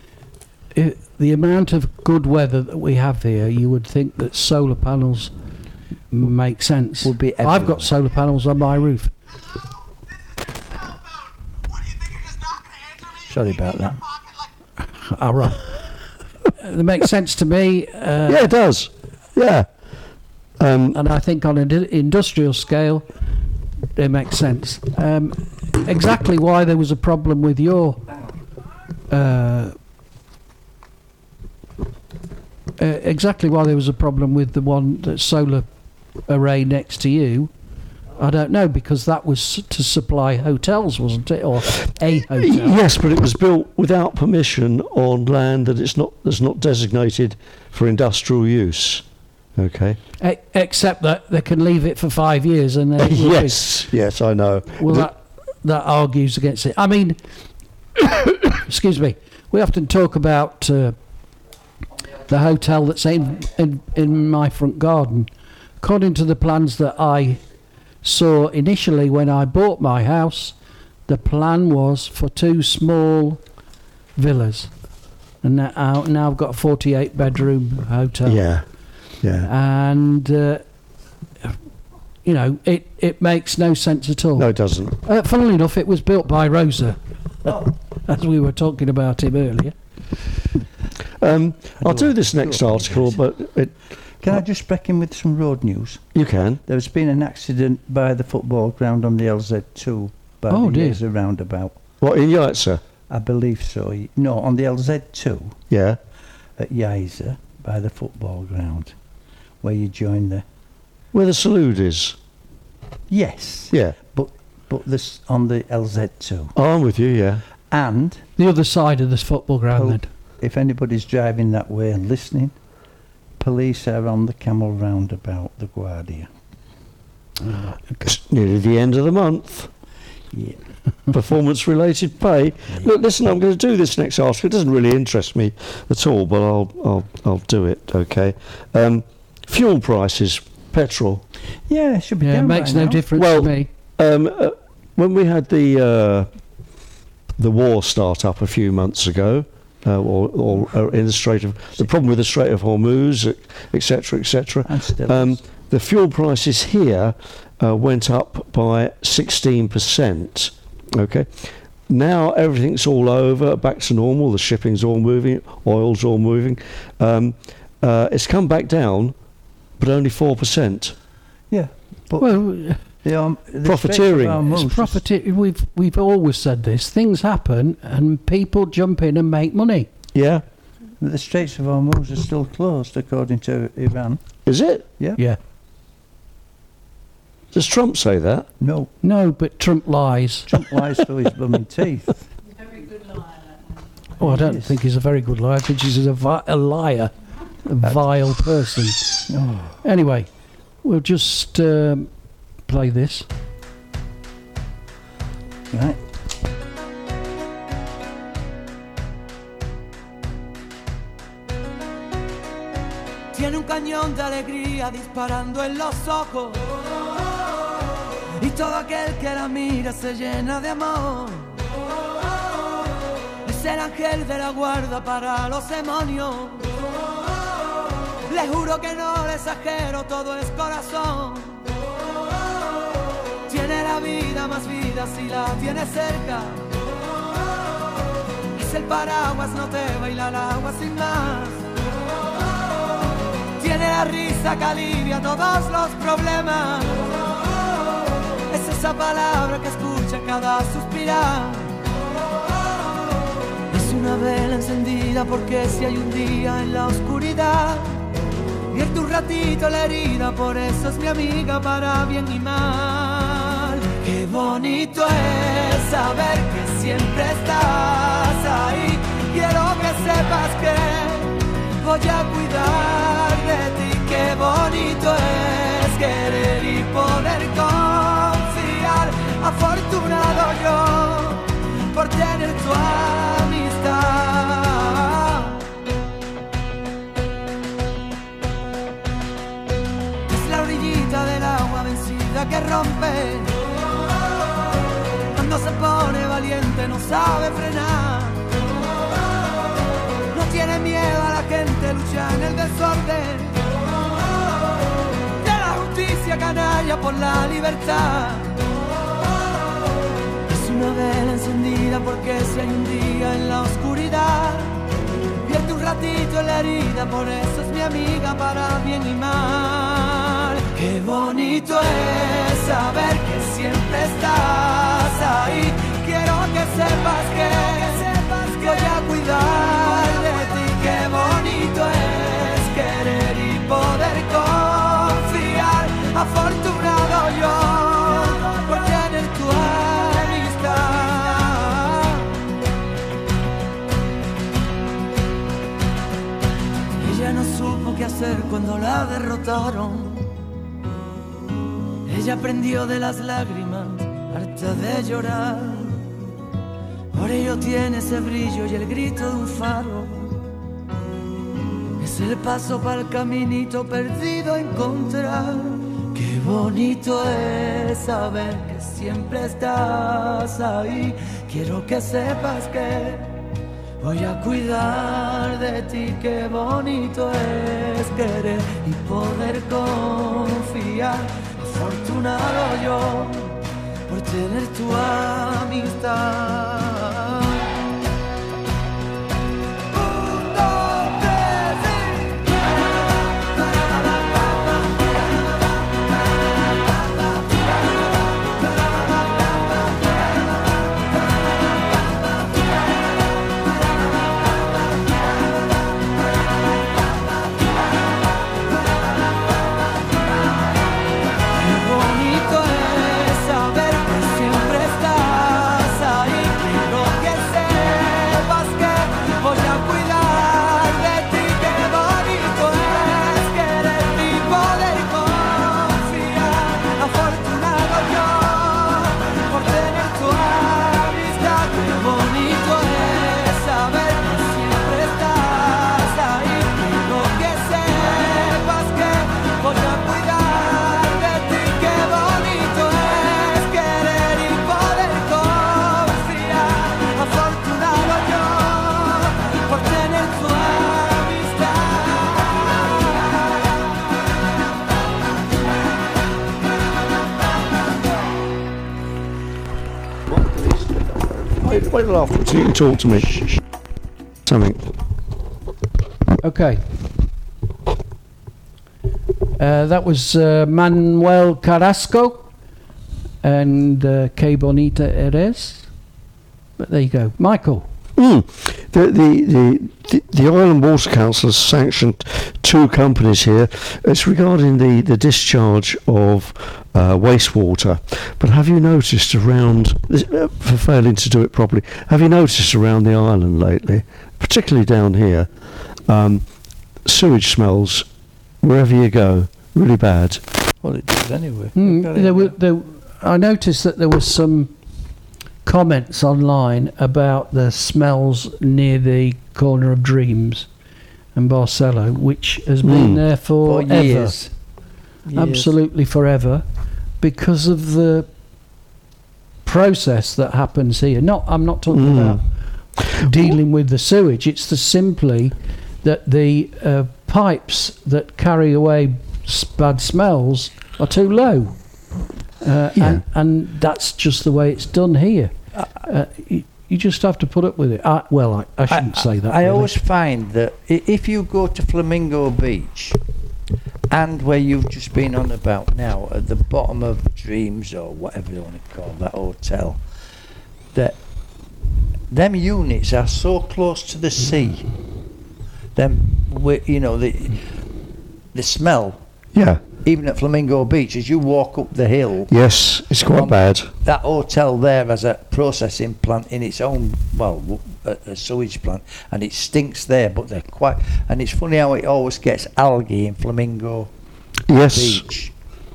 [SPEAKER 1] i the amount of good weather that we have here, you would think that solar panels make sense.
[SPEAKER 2] Would be
[SPEAKER 1] I've
[SPEAKER 2] everywhere.
[SPEAKER 1] got solar panels on my roof.
[SPEAKER 2] Sorry about that.
[SPEAKER 1] All right. It makes sense to me. Uh,
[SPEAKER 3] Yeah, it does. Yeah. Um,
[SPEAKER 1] And I think on an in- industrial scale, it makes sense. Um, exactly why there was a problem with your uh, uh, exactly why there was a problem with the one that solar array next to you, I don't know, because that was to supply hotels, wasn't it, or a hotel?
[SPEAKER 3] yes, but it was built without permission on land that it's not that's not designated for industrial use. Okay.
[SPEAKER 1] E- except that they can leave it for five years, and then it will be-
[SPEAKER 3] yes. Yes, I know.
[SPEAKER 1] Well,
[SPEAKER 3] The-
[SPEAKER 1] that that argues against it. I mean, excuse me. We often talk about uh, the hotel that's in, in in my front garden. According to the plans that I saw initially when I bought my house, the plan was for two small villas, and now, now I've got a forty-eight bedroom hotel.
[SPEAKER 3] yeah. Yeah.
[SPEAKER 1] And uh, you know, it it makes no sense at all.
[SPEAKER 3] No, it doesn't.
[SPEAKER 1] Uh, funnily enough, it was built by Rosa, as we were talking about him earlier.
[SPEAKER 3] Um, I'll do this next article, but it,
[SPEAKER 2] Can I just break in with some road news?
[SPEAKER 3] you can.
[SPEAKER 2] There's been an accident by the football ground on the L Z two by
[SPEAKER 1] Oh,
[SPEAKER 2] the
[SPEAKER 1] dear.
[SPEAKER 2] Yeza roundabout.
[SPEAKER 3] What, in Yaitsa?
[SPEAKER 2] I believe so. No, on the L Z two
[SPEAKER 3] Yeah.
[SPEAKER 2] at Yeza by the football ground, where you join the.
[SPEAKER 3] Where the salute is.
[SPEAKER 2] Yes,
[SPEAKER 3] Yeah.
[SPEAKER 2] but this on the L Z two.
[SPEAKER 3] Oh, I'm with you, yeah.
[SPEAKER 2] And
[SPEAKER 1] The other side of this football ground,
[SPEAKER 2] Oh.
[SPEAKER 1] then.
[SPEAKER 2] if anybody's driving that way and listening, police are on the Camel roundabout, the Guardia.
[SPEAKER 3] It's nearly the end of the month.
[SPEAKER 2] Yeah.
[SPEAKER 3] Performance related pay. Look, listen, I'm going to do this next article. It doesn't really interest me at all, but I'll I'll I'll do it, okay. Um, fuel prices, petrol.
[SPEAKER 2] Yeah, it should be
[SPEAKER 1] Yeah, it
[SPEAKER 2] down
[SPEAKER 1] makes
[SPEAKER 2] by
[SPEAKER 1] no
[SPEAKER 2] now.
[SPEAKER 1] difference
[SPEAKER 3] Well,
[SPEAKER 1] to me.
[SPEAKER 3] Um, uh, when we had the uh, the war start up a few months ago, uh, or, or uh, in the Strait of the problem with the Strait of Hormuz, et cetera, et cetera.
[SPEAKER 2] And still
[SPEAKER 3] Um,
[SPEAKER 2] is.
[SPEAKER 3] the fuel prices here uh, went up by sixteen percent. Okay, now everything's all over, back to normal. The shipping's all moving, oil's all moving. Um, uh, it's come back down, but only four percent.
[SPEAKER 2] Yeah, but
[SPEAKER 1] Well,
[SPEAKER 2] the, um, the
[SPEAKER 3] Profiteering.
[SPEAKER 2] Straits of Hormuz
[SPEAKER 1] it's
[SPEAKER 2] is-
[SPEAKER 1] profit. We've we've always said this. Things happen, and people jump in and make money.
[SPEAKER 3] Yeah,
[SPEAKER 2] The Straits of Hormuz are still closed, according to Iran.
[SPEAKER 3] is it?
[SPEAKER 1] Yeah.
[SPEAKER 3] Does Trump say that?
[SPEAKER 2] No,
[SPEAKER 1] No, but Trump lies.
[SPEAKER 2] Trump lies through his blooming teeth.
[SPEAKER 1] Oh, I don't
[SPEAKER 2] Yes.
[SPEAKER 1] think he's a very good liar. I think he's a, vi- a liar, a vile person.
[SPEAKER 2] Oh.
[SPEAKER 1] Anyway, we'll just um, play this.
[SPEAKER 2] Right.
[SPEAKER 6] Tiene un cañón de alegría disparando en los ojos. Y todo aquel que la mira se llena de amor. Es el ángel de la guarda para los demonios. Le juro que no le exagero, todo es corazón. Tiene la vida más vida si la tiene cerca. Es el paraguas, no te baila el agua sin más. Tiene la risa que alivia todos los problemas. Es esa palabra que escucha en cada suspirar. Es una vela encendida porque si hay un día en la oscuridad, vierte un ratito la herida, por eso es mi amiga para bien y mal. Qué bonito es saber que siempre estás ahí. Quiero que sepas que voy a cuidar de ti. Qué bonito es querer y poder confiar. Afortunado yo por tener tu amistad. Es la orillita del agua vencida que rompe. Cuando se pone valiente no sabe frenar. No tiene miedo a la gente, lucha en el desorden. De la justicia canalla por la libertad. Es una vela encendida porque si hay un día en la oscuridad, ratito la herida, por eso es mi amiga para bien y mal. Qué bonito es saber que siempre estás ahí. Quiero que sepas que, sepas que voy a cuidar de ti. Qué bonito es querer y poder confiar. Afortunado yo por tener tu amistad. Ella no supo qué hacer cuando la derrotaron. Ella aprendió de las lágrimas, harta de llorar. Por ello tiene ese brillo y el grito de un faro. Es el paso para el caminito perdido a encontrar. Qué bonito es saber que siempre estás ahí. Quiero que sepas que voy a cuidar de ti. Qué bonito es querer y poder confiar. Afortunado yo por tener tu amistad. Un, dos, tres,
[SPEAKER 3] Wait, wait till after so you can talk to me. Something.
[SPEAKER 1] Okay. Uh, that was uh, Manuel Carrasco and uh, Que Bonita Eres. But there you go. Michael.
[SPEAKER 3] Mm. The, the, the, the, the Oil and Water Council has sanctioned two companies here. It's regarding the, the discharge of uh, wastewater. But have you noticed around, uh, for failing to do it properly, have you noticed around the island lately, particularly down here, um, sewage smells wherever you go, really bad?
[SPEAKER 2] Well, it does anyway.
[SPEAKER 1] Mm,
[SPEAKER 2] Got it
[SPEAKER 1] there were,
[SPEAKER 2] there.
[SPEAKER 1] there, I noticed that there was some comments online about the smells near the corner of Dreams and Barcelo, which has been
[SPEAKER 3] Mm.
[SPEAKER 1] there
[SPEAKER 2] For
[SPEAKER 1] forever,
[SPEAKER 2] years. Years.
[SPEAKER 1] absolutely forever, because of the process that happens here. Not, I'm not talking
[SPEAKER 3] Mm.
[SPEAKER 1] about dealing with the sewage. It's the simply that the uh, pipes that carry away s- bad smells are too low. Uh,
[SPEAKER 3] Yeah.
[SPEAKER 1] and, and that's just the way it's done here. Uh, you, you just have to put up with it. I, well, I, I shouldn't say that.
[SPEAKER 2] I
[SPEAKER 1] really.
[SPEAKER 2] always find that i- if you go to Flamingo Beach and where you've just been on about now, at the bottom of Dreams or whatever you want to call that hotel, that them units are so close to the sea. Them, wi- you know, the the smell.
[SPEAKER 3] Yeah.
[SPEAKER 2] Even at Flamingo Beach, as you walk up the hill,
[SPEAKER 3] Yes, it's quite
[SPEAKER 2] Um,
[SPEAKER 3] bad.
[SPEAKER 2] that hotel there has a processing plant in its own, well, w- a, a sewage plant, and it stinks there, but they're quite, and it's funny how it always gets algae in Flamingo
[SPEAKER 3] Yes.
[SPEAKER 2] Beach.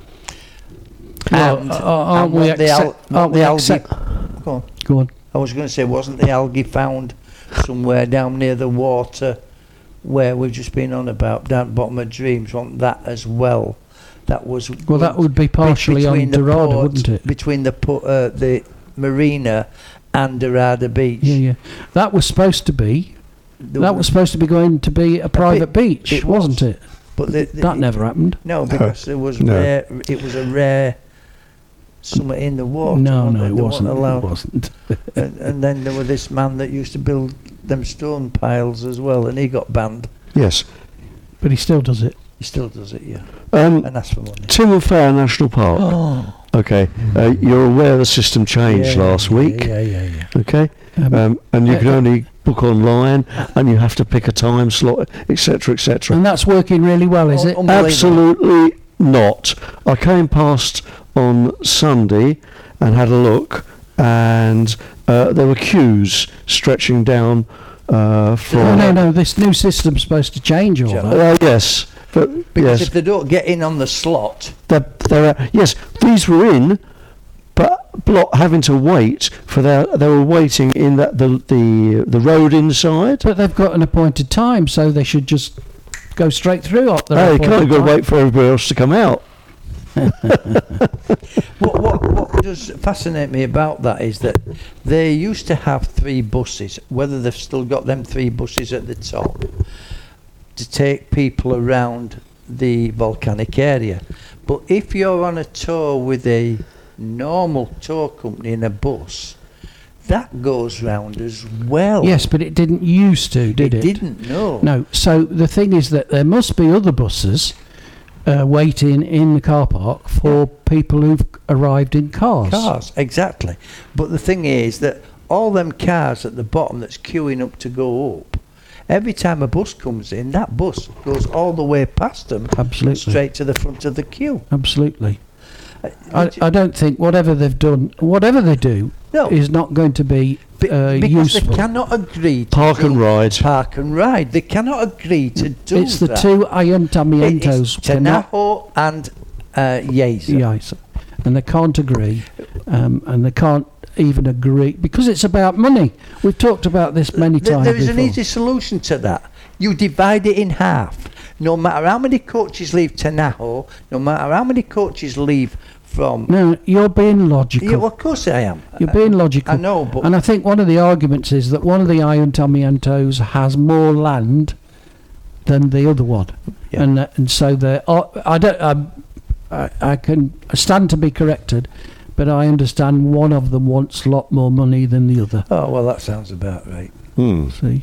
[SPEAKER 1] Well,
[SPEAKER 2] And-
[SPEAKER 1] uh, aren't
[SPEAKER 2] and
[SPEAKER 1] we
[SPEAKER 2] what the al-
[SPEAKER 1] accept-
[SPEAKER 2] what
[SPEAKER 1] aren't
[SPEAKER 2] the
[SPEAKER 1] we
[SPEAKER 2] algae-
[SPEAKER 1] accept-
[SPEAKER 2] Go on.
[SPEAKER 1] Go on.
[SPEAKER 2] I was going to say, wasn't the algae found somewhere down near the water where we've just been on about, down bottom of Dreams? Wasn't that as well? That was
[SPEAKER 1] Well, that would be partially on
[SPEAKER 2] between the
[SPEAKER 1] Dorada,
[SPEAKER 2] port-
[SPEAKER 1] wouldn't it?
[SPEAKER 2] Between the po- uh, the marina and Dorada Beach.
[SPEAKER 1] Yeah, yeah. That was supposed to be.
[SPEAKER 2] There
[SPEAKER 1] That was supposed to be going to be a private beach,
[SPEAKER 2] it
[SPEAKER 1] wasn't
[SPEAKER 2] was.
[SPEAKER 1] it?
[SPEAKER 2] But the, the,
[SPEAKER 1] That never happened.
[SPEAKER 2] No, because it was
[SPEAKER 3] No.
[SPEAKER 2] rare. It was a rare. Something in the water.
[SPEAKER 1] No,
[SPEAKER 2] wasn't
[SPEAKER 1] no,
[SPEAKER 2] it?
[SPEAKER 1] it
[SPEAKER 2] They
[SPEAKER 1] wasn't.
[SPEAKER 2] weren't
[SPEAKER 1] It
[SPEAKER 2] allowed.
[SPEAKER 1] wasn't.
[SPEAKER 2] and, and then there was this man that used to build them stone piles as well, and he got banned.
[SPEAKER 3] Yes.
[SPEAKER 1] but he still does it.
[SPEAKER 2] He still does it, yeah.
[SPEAKER 3] Um,
[SPEAKER 2] And asks for money.
[SPEAKER 3] Timon Fair National Park.
[SPEAKER 2] Oh.
[SPEAKER 3] Okay. Uh, you're aware the system changed
[SPEAKER 2] Yeah,
[SPEAKER 3] last
[SPEAKER 2] yeah,
[SPEAKER 3] week.
[SPEAKER 2] Yeah, yeah, yeah.
[SPEAKER 3] Okay.
[SPEAKER 1] Um,
[SPEAKER 3] Um, and you
[SPEAKER 1] uh,
[SPEAKER 3] can only book online, and you have to pick a time slot, et cetera, et cetera.
[SPEAKER 1] And that's working really well, is
[SPEAKER 2] Oh,
[SPEAKER 1] it?
[SPEAKER 2] um, Unbelievable.
[SPEAKER 3] Absolutely not. I came past on Sunday and had a look, and uh, there were queues stretching down uh, from.
[SPEAKER 1] Oh, no, no, this new system's supposed to change all
[SPEAKER 2] Yeah.
[SPEAKER 1] that.
[SPEAKER 3] Uh, yes, but
[SPEAKER 2] Because
[SPEAKER 3] yes,
[SPEAKER 2] if they don't get in on the slot,
[SPEAKER 3] they're, they're, yes, these were in, but block having to wait for their. They were waiting in that the the the road inside.
[SPEAKER 1] But they've got an appointed time, so they should just go straight through up there.
[SPEAKER 3] Oh, you can't go wait for everybody else to come out.
[SPEAKER 2] what, what, what does fascinate me about that is that they used to have three buses, whether they've still got them three buses at the top, to take people around the volcanic area. But if you're on a tour with a normal tour company in a bus, that goes round as well.
[SPEAKER 1] Yes, but it didn't used to, did it?
[SPEAKER 2] it didn't, no.
[SPEAKER 1] No. So the thing is that there must be other buses uh, waiting in the car park for people who've arrived in cars.
[SPEAKER 2] Cars, exactly. But the thing is that all them cars at the bottom that's queuing up to go up, every time a bus comes in, that bus goes all the way past them,
[SPEAKER 1] Absolutely.
[SPEAKER 2] straight to the front of the queue.
[SPEAKER 1] Absolutely.
[SPEAKER 2] Uh,
[SPEAKER 1] I, I don't think whatever they've done, whatever they do,
[SPEAKER 2] no,
[SPEAKER 1] is not going to be
[SPEAKER 2] be-
[SPEAKER 1] uh,
[SPEAKER 2] because
[SPEAKER 1] useful.
[SPEAKER 2] they cannot agree to
[SPEAKER 3] Park
[SPEAKER 2] do
[SPEAKER 3] and ride.
[SPEAKER 2] Park and ride. They cannot agree to do
[SPEAKER 1] It's the
[SPEAKER 2] that.
[SPEAKER 1] two
[SPEAKER 2] It-
[SPEAKER 1] ayuntamientos
[SPEAKER 2] it's
[SPEAKER 1] cannot.
[SPEAKER 2] Tenajo and uh, Yeza.
[SPEAKER 1] Yes, and they can't agree, um, and they can't even agree because it's about money. We've talked about this many
[SPEAKER 2] Th-
[SPEAKER 1] times
[SPEAKER 2] There is an
[SPEAKER 1] before.
[SPEAKER 2] easy solution to that. You divide it in half. No matter how many coaches leave Tenajo, no matter how many coaches leave from...
[SPEAKER 1] No, you're being logical.
[SPEAKER 2] Yeah, well, of course I am.
[SPEAKER 1] You're being logical.
[SPEAKER 2] I know, but...
[SPEAKER 1] And I think one of the arguments is that one of the ayuntamientos has more land than the other one,
[SPEAKER 2] Yeah.
[SPEAKER 1] and uh, and so the uh, I don't um, I, I can stand to be corrected, but I understand one of them wants a lot more money than the other.
[SPEAKER 2] Oh, well, that sounds about right.
[SPEAKER 3] Hmm.
[SPEAKER 1] See.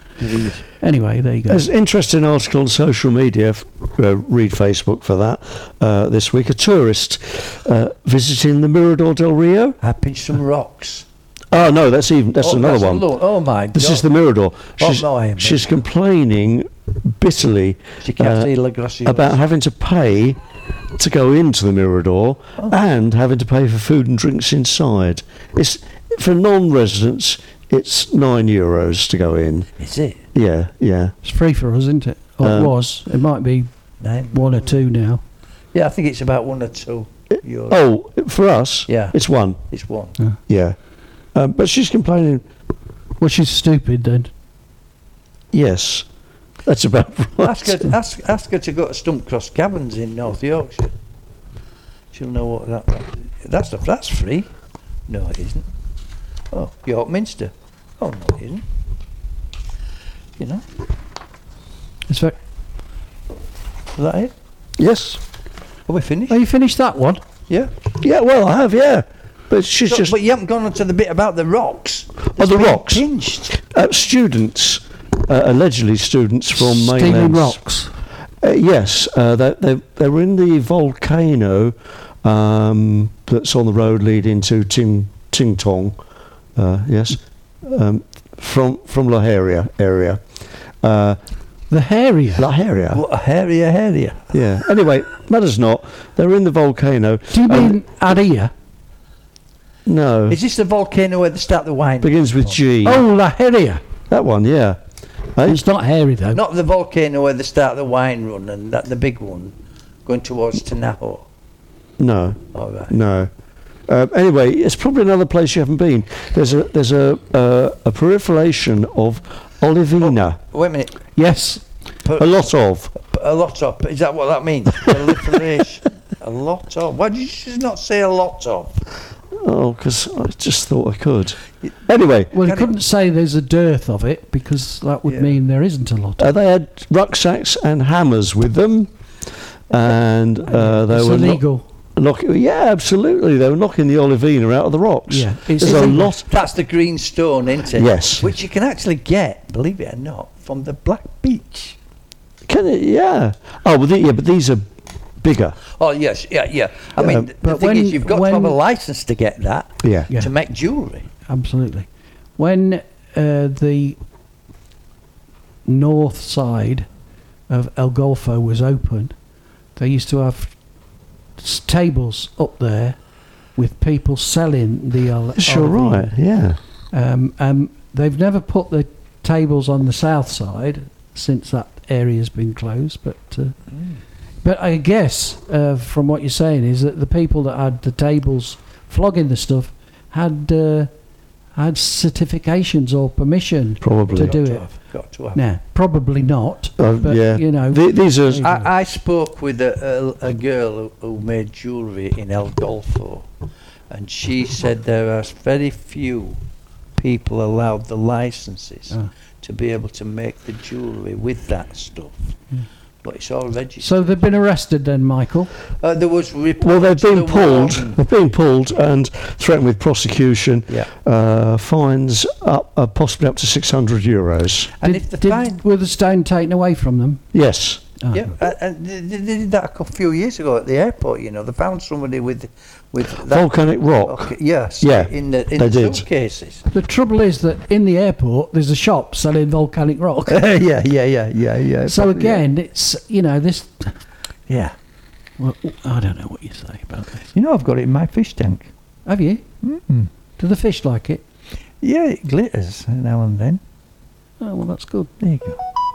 [SPEAKER 1] Anyway, there you go.
[SPEAKER 3] There's an interesting article on social media, f- uh, read Facebook for that, uh, this week. A tourist uh, visiting the Mirador del Rio.
[SPEAKER 2] I pinched some rocks.
[SPEAKER 3] Oh, no, that's even that's
[SPEAKER 2] Oh,
[SPEAKER 3] another
[SPEAKER 2] that's a
[SPEAKER 3] one.
[SPEAKER 2] lo- oh, my God.
[SPEAKER 3] This is the Mirador. She's,
[SPEAKER 2] no, I am.
[SPEAKER 3] she's complaining bitterly
[SPEAKER 2] She can't
[SPEAKER 3] uh,
[SPEAKER 2] see La Graciosa.
[SPEAKER 3] about having to pay to go into the Mirador
[SPEAKER 2] Oh.
[SPEAKER 3] and having to pay for food and drinks inside. It's for non-residents. It's nine euros to go in.
[SPEAKER 2] Is it?
[SPEAKER 3] Yeah, yeah.
[SPEAKER 1] It's free for us, isn't it? Or it
[SPEAKER 3] Um,
[SPEAKER 1] was. It might be
[SPEAKER 2] Nine.
[SPEAKER 1] one or two now.
[SPEAKER 2] Yeah, I think it's about one or two euros.
[SPEAKER 3] Oh, for us,
[SPEAKER 2] Yeah.
[SPEAKER 3] it's one.
[SPEAKER 2] It's one.
[SPEAKER 3] Yeah, um, but she's complaining.
[SPEAKER 1] Well, she's stupid then.
[SPEAKER 3] Yes, that's about right.
[SPEAKER 2] Ask her, to, ask, ask her to go to Stumpcross Caverns in North Yorkshire. She'll know what that, that that's the, that's free. No, it isn't. Oh, York Minster. Oh, no, it isn't. You know,
[SPEAKER 1] It's very,
[SPEAKER 2] is that it?
[SPEAKER 3] Yes.
[SPEAKER 2] Are we finished?
[SPEAKER 1] oh, you finished that one?
[SPEAKER 2] Yeah.
[SPEAKER 3] Yeah. Well, I have. Yeah, but she's
[SPEAKER 2] So-
[SPEAKER 3] just
[SPEAKER 2] but you haven't gone on to the bit about the rocks.
[SPEAKER 3] oh,
[SPEAKER 2] That's
[SPEAKER 3] the
[SPEAKER 2] been
[SPEAKER 3] rocks.
[SPEAKER 2] Pinched.
[SPEAKER 3] Uh, students, uh, allegedly students from
[SPEAKER 1] Stealing
[SPEAKER 3] mainland.
[SPEAKER 1] rocks.
[SPEAKER 3] Uh, yes, uh, they, they they were in the volcano um, that's on the road leading to Ting Ting Tong. Uh, yes, um, from from La Haria area. Uh,
[SPEAKER 1] The hairier.
[SPEAKER 3] La Haria.
[SPEAKER 2] What a hairier, hairier.
[SPEAKER 3] Yeah. Anyway, matters not. They were in the volcano.
[SPEAKER 1] Do you
[SPEAKER 3] and-
[SPEAKER 1] mean Aria?
[SPEAKER 3] No.
[SPEAKER 2] Is this the volcano where they start the wine?
[SPEAKER 3] Begins with G.
[SPEAKER 1] Oh, La Haria.
[SPEAKER 3] That one. Yeah. Eh?
[SPEAKER 1] It's not hairy though.
[SPEAKER 2] Not the volcano where they start the wine run and that the big one going towards Tenajo.
[SPEAKER 3] No.
[SPEAKER 2] All right.
[SPEAKER 3] No. Uh, anyway, it's probably another place you haven't been. There's a there's a uh, a proliferation of olivina.
[SPEAKER 2] Wait a minute.
[SPEAKER 1] Yes.
[SPEAKER 3] A lot of.
[SPEAKER 2] A lot of. Is that what that means? Proliferation. A lot of. Why did you just not say a lot of?
[SPEAKER 3] Oh, because I just thought I could. Anyway,
[SPEAKER 1] Well, you
[SPEAKER 2] Can it-
[SPEAKER 1] couldn't say there's a dearth of it because that would
[SPEAKER 2] Yeah.
[SPEAKER 1] mean there isn't a lot.
[SPEAKER 3] uh, they had rucksacks and hammers with them, and uh, they
[SPEAKER 1] It's
[SPEAKER 3] were knock-
[SPEAKER 1] illegal.
[SPEAKER 3] knocking. Yeah, absolutely. They were knocking the olivina out of the rocks.
[SPEAKER 1] Yeah, it's
[SPEAKER 3] There's a
[SPEAKER 1] illegal.
[SPEAKER 3] lot.
[SPEAKER 2] That's the green stone, isn't it?
[SPEAKER 3] Yes.
[SPEAKER 2] Which you can actually get, believe it or not, from the Black Beach.
[SPEAKER 3] Can it? Yeah. Oh, well, the, yeah, but these are bigger.
[SPEAKER 2] Oh yes, yeah, yeah. I
[SPEAKER 3] Yeah,
[SPEAKER 2] mean, the
[SPEAKER 1] but
[SPEAKER 2] thing
[SPEAKER 1] when-
[SPEAKER 2] is, you've got
[SPEAKER 1] when-
[SPEAKER 2] to have a license to get that
[SPEAKER 3] Yeah.
[SPEAKER 1] Yeah.
[SPEAKER 2] to make jewellery.
[SPEAKER 1] Absolutely. When uh, the north side of El Golfo was open, they used to have s- tables up there with people selling the ol-
[SPEAKER 3] Sure,
[SPEAKER 1] olive oil.
[SPEAKER 3] right. Yeah.
[SPEAKER 1] Um, um, they've never put the tables on the south side since that area's been closed. But uh, but I guess uh, from what you're saying is that the people that had the tables flogging the stuff had uh, had certifications or permission
[SPEAKER 3] Probably.
[SPEAKER 1] to do
[SPEAKER 2] Got to
[SPEAKER 1] it.
[SPEAKER 2] have, got to have.
[SPEAKER 1] Now, probably not.
[SPEAKER 3] Uh,
[SPEAKER 1] but
[SPEAKER 3] yeah.
[SPEAKER 1] you know,
[SPEAKER 3] The- these are.
[SPEAKER 1] There you go.
[SPEAKER 2] I, I spoke with a, a, a girl who, who made jewellery in El Golfo, and she said there are very few people allowed the licenses
[SPEAKER 1] Ah.
[SPEAKER 2] to be able to make the jewellery with that stuff.
[SPEAKER 1] Hmm.
[SPEAKER 2] But it's all registered.
[SPEAKER 1] So they've been arrested then, Michael.
[SPEAKER 2] uh, there was reports.
[SPEAKER 3] Well, they've been
[SPEAKER 2] to the
[SPEAKER 3] pulled.
[SPEAKER 2] warden.
[SPEAKER 3] They've been pulled and threatened with prosecution.
[SPEAKER 2] Yeah.
[SPEAKER 3] Uh, fines up, uh, possibly up to six hundred euros.
[SPEAKER 2] And
[SPEAKER 1] did,
[SPEAKER 2] if the
[SPEAKER 1] did-
[SPEAKER 2] fine,
[SPEAKER 1] were the stone taken away from them?
[SPEAKER 3] Yes.
[SPEAKER 1] Oh.
[SPEAKER 2] yeah, uh, and they, they did that a few years ago at the airport. You know, they found somebody with with that.
[SPEAKER 3] Volcanic rock.
[SPEAKER 2] Okay, yes.
[SPEAKER 3] Yeah,
[SPEAKER 2] In the in
[SPEAKER 3] they
[SPEAKER 2] the
[SPEAKER 3] did.
[SPEAKER 2] suitcases.
[SPEAKER 1] The trouble is that in the airport there's a shop selling volcanic rock.
[SPEAKER 2] yeah, yeah, yeah, yeah, yeah.
[SPEAKER 1] So
[SPEAKER 2] probably, yeah.
[SPEAKER 1] again, it's you know this.
[SPEAKER 2] Yeah.
[SPEAKER 1] Well, I don't know what you say about this.
[SPEAKER 2] You know, I've got it in my fish tank.
[SPEAKER 1] Have you?
[SPEAKER 2] Mm.
[SPEAKER 1] Do the fish like it?
[SPEAKER 2] Yeah, it glitters now and then.
[SPEAKER 1] Oh well, that's good.
[SPEAKER 2] There you go.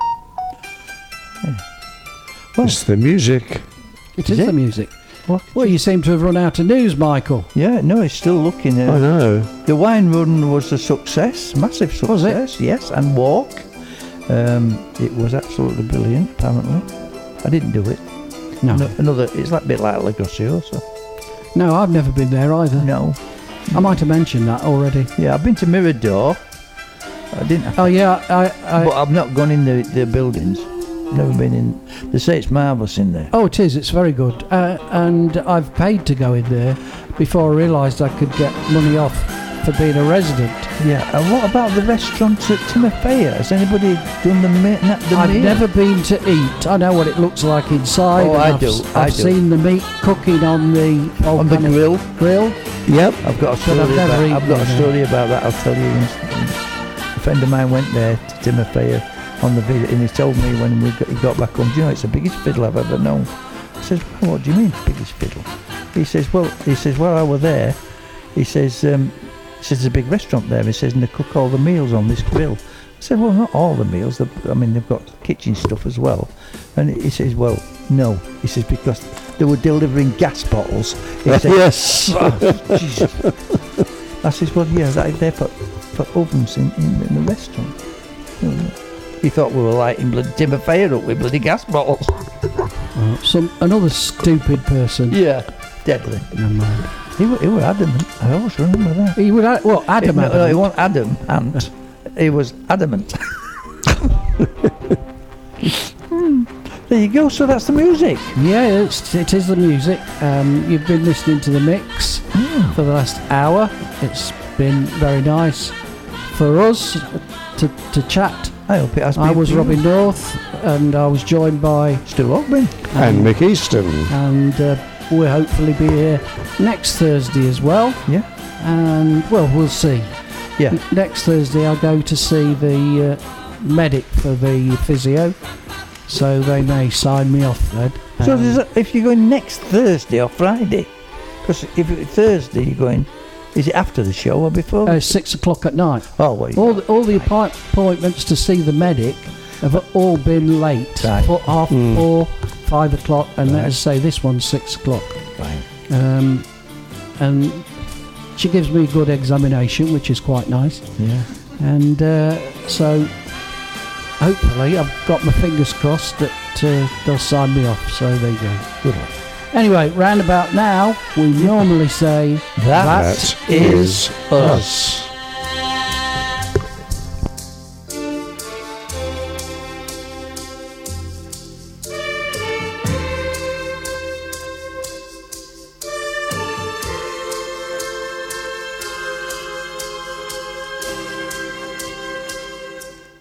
[SPEAKER 2] Yeah. Well,
[SPEAKER 3] It's the music.
[SPEAKER 1] It
[SPEAKER 2] Is
[SPEAKER 1] is
[SPEAKER 2] it?
[SPEAKER 1] the music.
[SPEAKER 2] what?
[SPEAKER 1] Well, you seem to have run out of news, Michael.
[SPEAKER 2] Yeah, no, it's still looking.
[SPEAKER 3] I
[SPEAKER 2] Uh,
[SPEAKER 3] know.
[SPEAKER 2] the wine run was a success, massive
[SPEAKER 1] Was it?
[SPEAKER 2] success. Yes, and walk. Um, it was absolutely brilliant. Apparently, I didn't do it.
[SPEAKER 1] No,
[SPEAKER 2] No, another. It's like a bit like Legosio. So
[SPEAKER 1] no, I've never been there either.
[SPEAKER 2] no.
[SPEAKER 1] I might have mentioned that already.
[SPEAKER 2] Yeah, I've been to Mirador. I didn't.
[SPEAKER 1] Oh yeah, I. I
[SPEAKER 2] but I've not gone in the the buildings. Never been in. They say it's marvellous in there.
[SPEAKER 1] oh, it is. It's very good. Uh, and I've paid to go in there before I realised I could get money off for being a resident.
[SPEAKER 2] Yeah. And what about the restaurants at Timofeia? Has anybody done the, ma- na- the
[SPEAKER 1] I've
[SPEAKER 2] meal?
[SPEAKER 1] never been to eat. I know what it looks like inside.
[SPEAKER 2] Oh,
[SPEAKER 1] and
[SPEAKER 2] I
[SPEAKER 1] I've,
[SPEAKER 2] do,
[SPEAKER 1] s-
[SPEAKER 2] I
[SPEAKER 1] I've
[SPEAKER 2] do.
[SPEAKER 1] seen the meat cooking on the
[SPEAKER 2] on the
[SPEAKER 1] volcanic
[SPEAKER 2] grill.
[SPEAKER 1] grill.
[SPEAKER 3] Yep.
[SPEAKER 2] I've got a
[SPEAKER 1] But
[SPEAKER 2] story
[SPEAKER 1] I've never
[SPEAKER 2] about.
[SPEAKER 1] eaten
[SPEAKER 2] I've got a
[SPEAKER 1] there.
[SPEAKER 2] story about that. I'll tell you. In, a friend of mine went there to Timofeia on the visit, and he told me when we got, he got back home. Do you know it's the biggest fiddle I've ever known? I says, well, what do you mean biggest fiddle? He says, well, he says, while I was there, he says, um, he says there's a big restaurant there. He says, and they cook all the meals on this grill. I said, well, not all the meals. They've- I mean, they've got kitchen stuff as well. And he says, well, no. He says because they were delivering gas bottles. He said,
[SPEAKER 3] Yes.
[SPEAKER 2] "Oh, Jesus." I says, well, yeah, that, they put, put ovens in, in, in the restaurant. You know, he thought we were lighting bloody Timofeia up with bloody gas bottles.
[SPEAKER 1] Uh, some another stupid person.
[SPEAKER 2] Yeah, deadly.
[SPEAKER 1] Never mind.
[SPEAKER 2] He, wa- he was adamant. I always remember that.
[SPEAKER 1] He would. Well, Adam.
[SPEAKER 2] no, no, he
[SPEAKER 1] adamant.
[SPEAKER 2] wasn't Adam, and he was adamant. There you go. So that's the music.
[SPEAKER 1] Yeah, it's, it is the music. Um, you've been listening to the mix for the last hour. It's been very nice for us to, to chat.
[SPEAKER 2] I hope it has.
[SPEAKER 1] I
[SPEAKER 2] been
[SPEAKER 1] was
[SPEAKER 2] for you.
[SPEAKER 1] Robin North, and I was joined by,
[SPEAKER 2] Stu Ogben.
[SPEAKER 3] And Mick Easton.
[SPEAKER 1] and uh, we'll hopefully be here next Thursday as well.
[SPEAKER 2] Yeah.
[SPEAKER 1] And well, we'll see.
[SPEAKER 2] Yeah.
[SPEAKER 1] Next Thursday, I'll go to see the uh, medic for the physio, so they may sign me off then.
[SPEAKER 2] So
[SPEAKER 1] Um,
[SPEAKER 2] does that, if you're going next Thursday or Friday, because if it's Thursday you're going, is it after the show or before?
[SPEAKER 1] uh, six o'clock at night.
[SPEAKER 2] oh, wait.
[SPEAKER 1] All the, all the appoint- appointments to see the medic have all been late.
[SPEAKER 2] Right.
[SPEAKER 1] For half
[SPEAKER 3] Mm.
[SPEAKER 1] four, five o'clock, and
[SPEAKER 2] Right.
[SPEAKER 1] let's say this one's six o'clock.
[SPEAKER 2] Fine.
[SPEAKER 1] Um, and she gives me a good examination, which is quite nice.
[SPEAKER 2] Yeah.
[SPEAKER 1] And uh, so hopefully I've got my fingers crossed that uh, they'll sign me off. So there you go.
[SPEAKER 2] Good luck.
[SPEAKER 1] Anyway, round about now, we normally say
[SPEAKER 2] That
[SPEAKER 3] That
[SPEAKER 2] is
[SPEAKER 3] is us.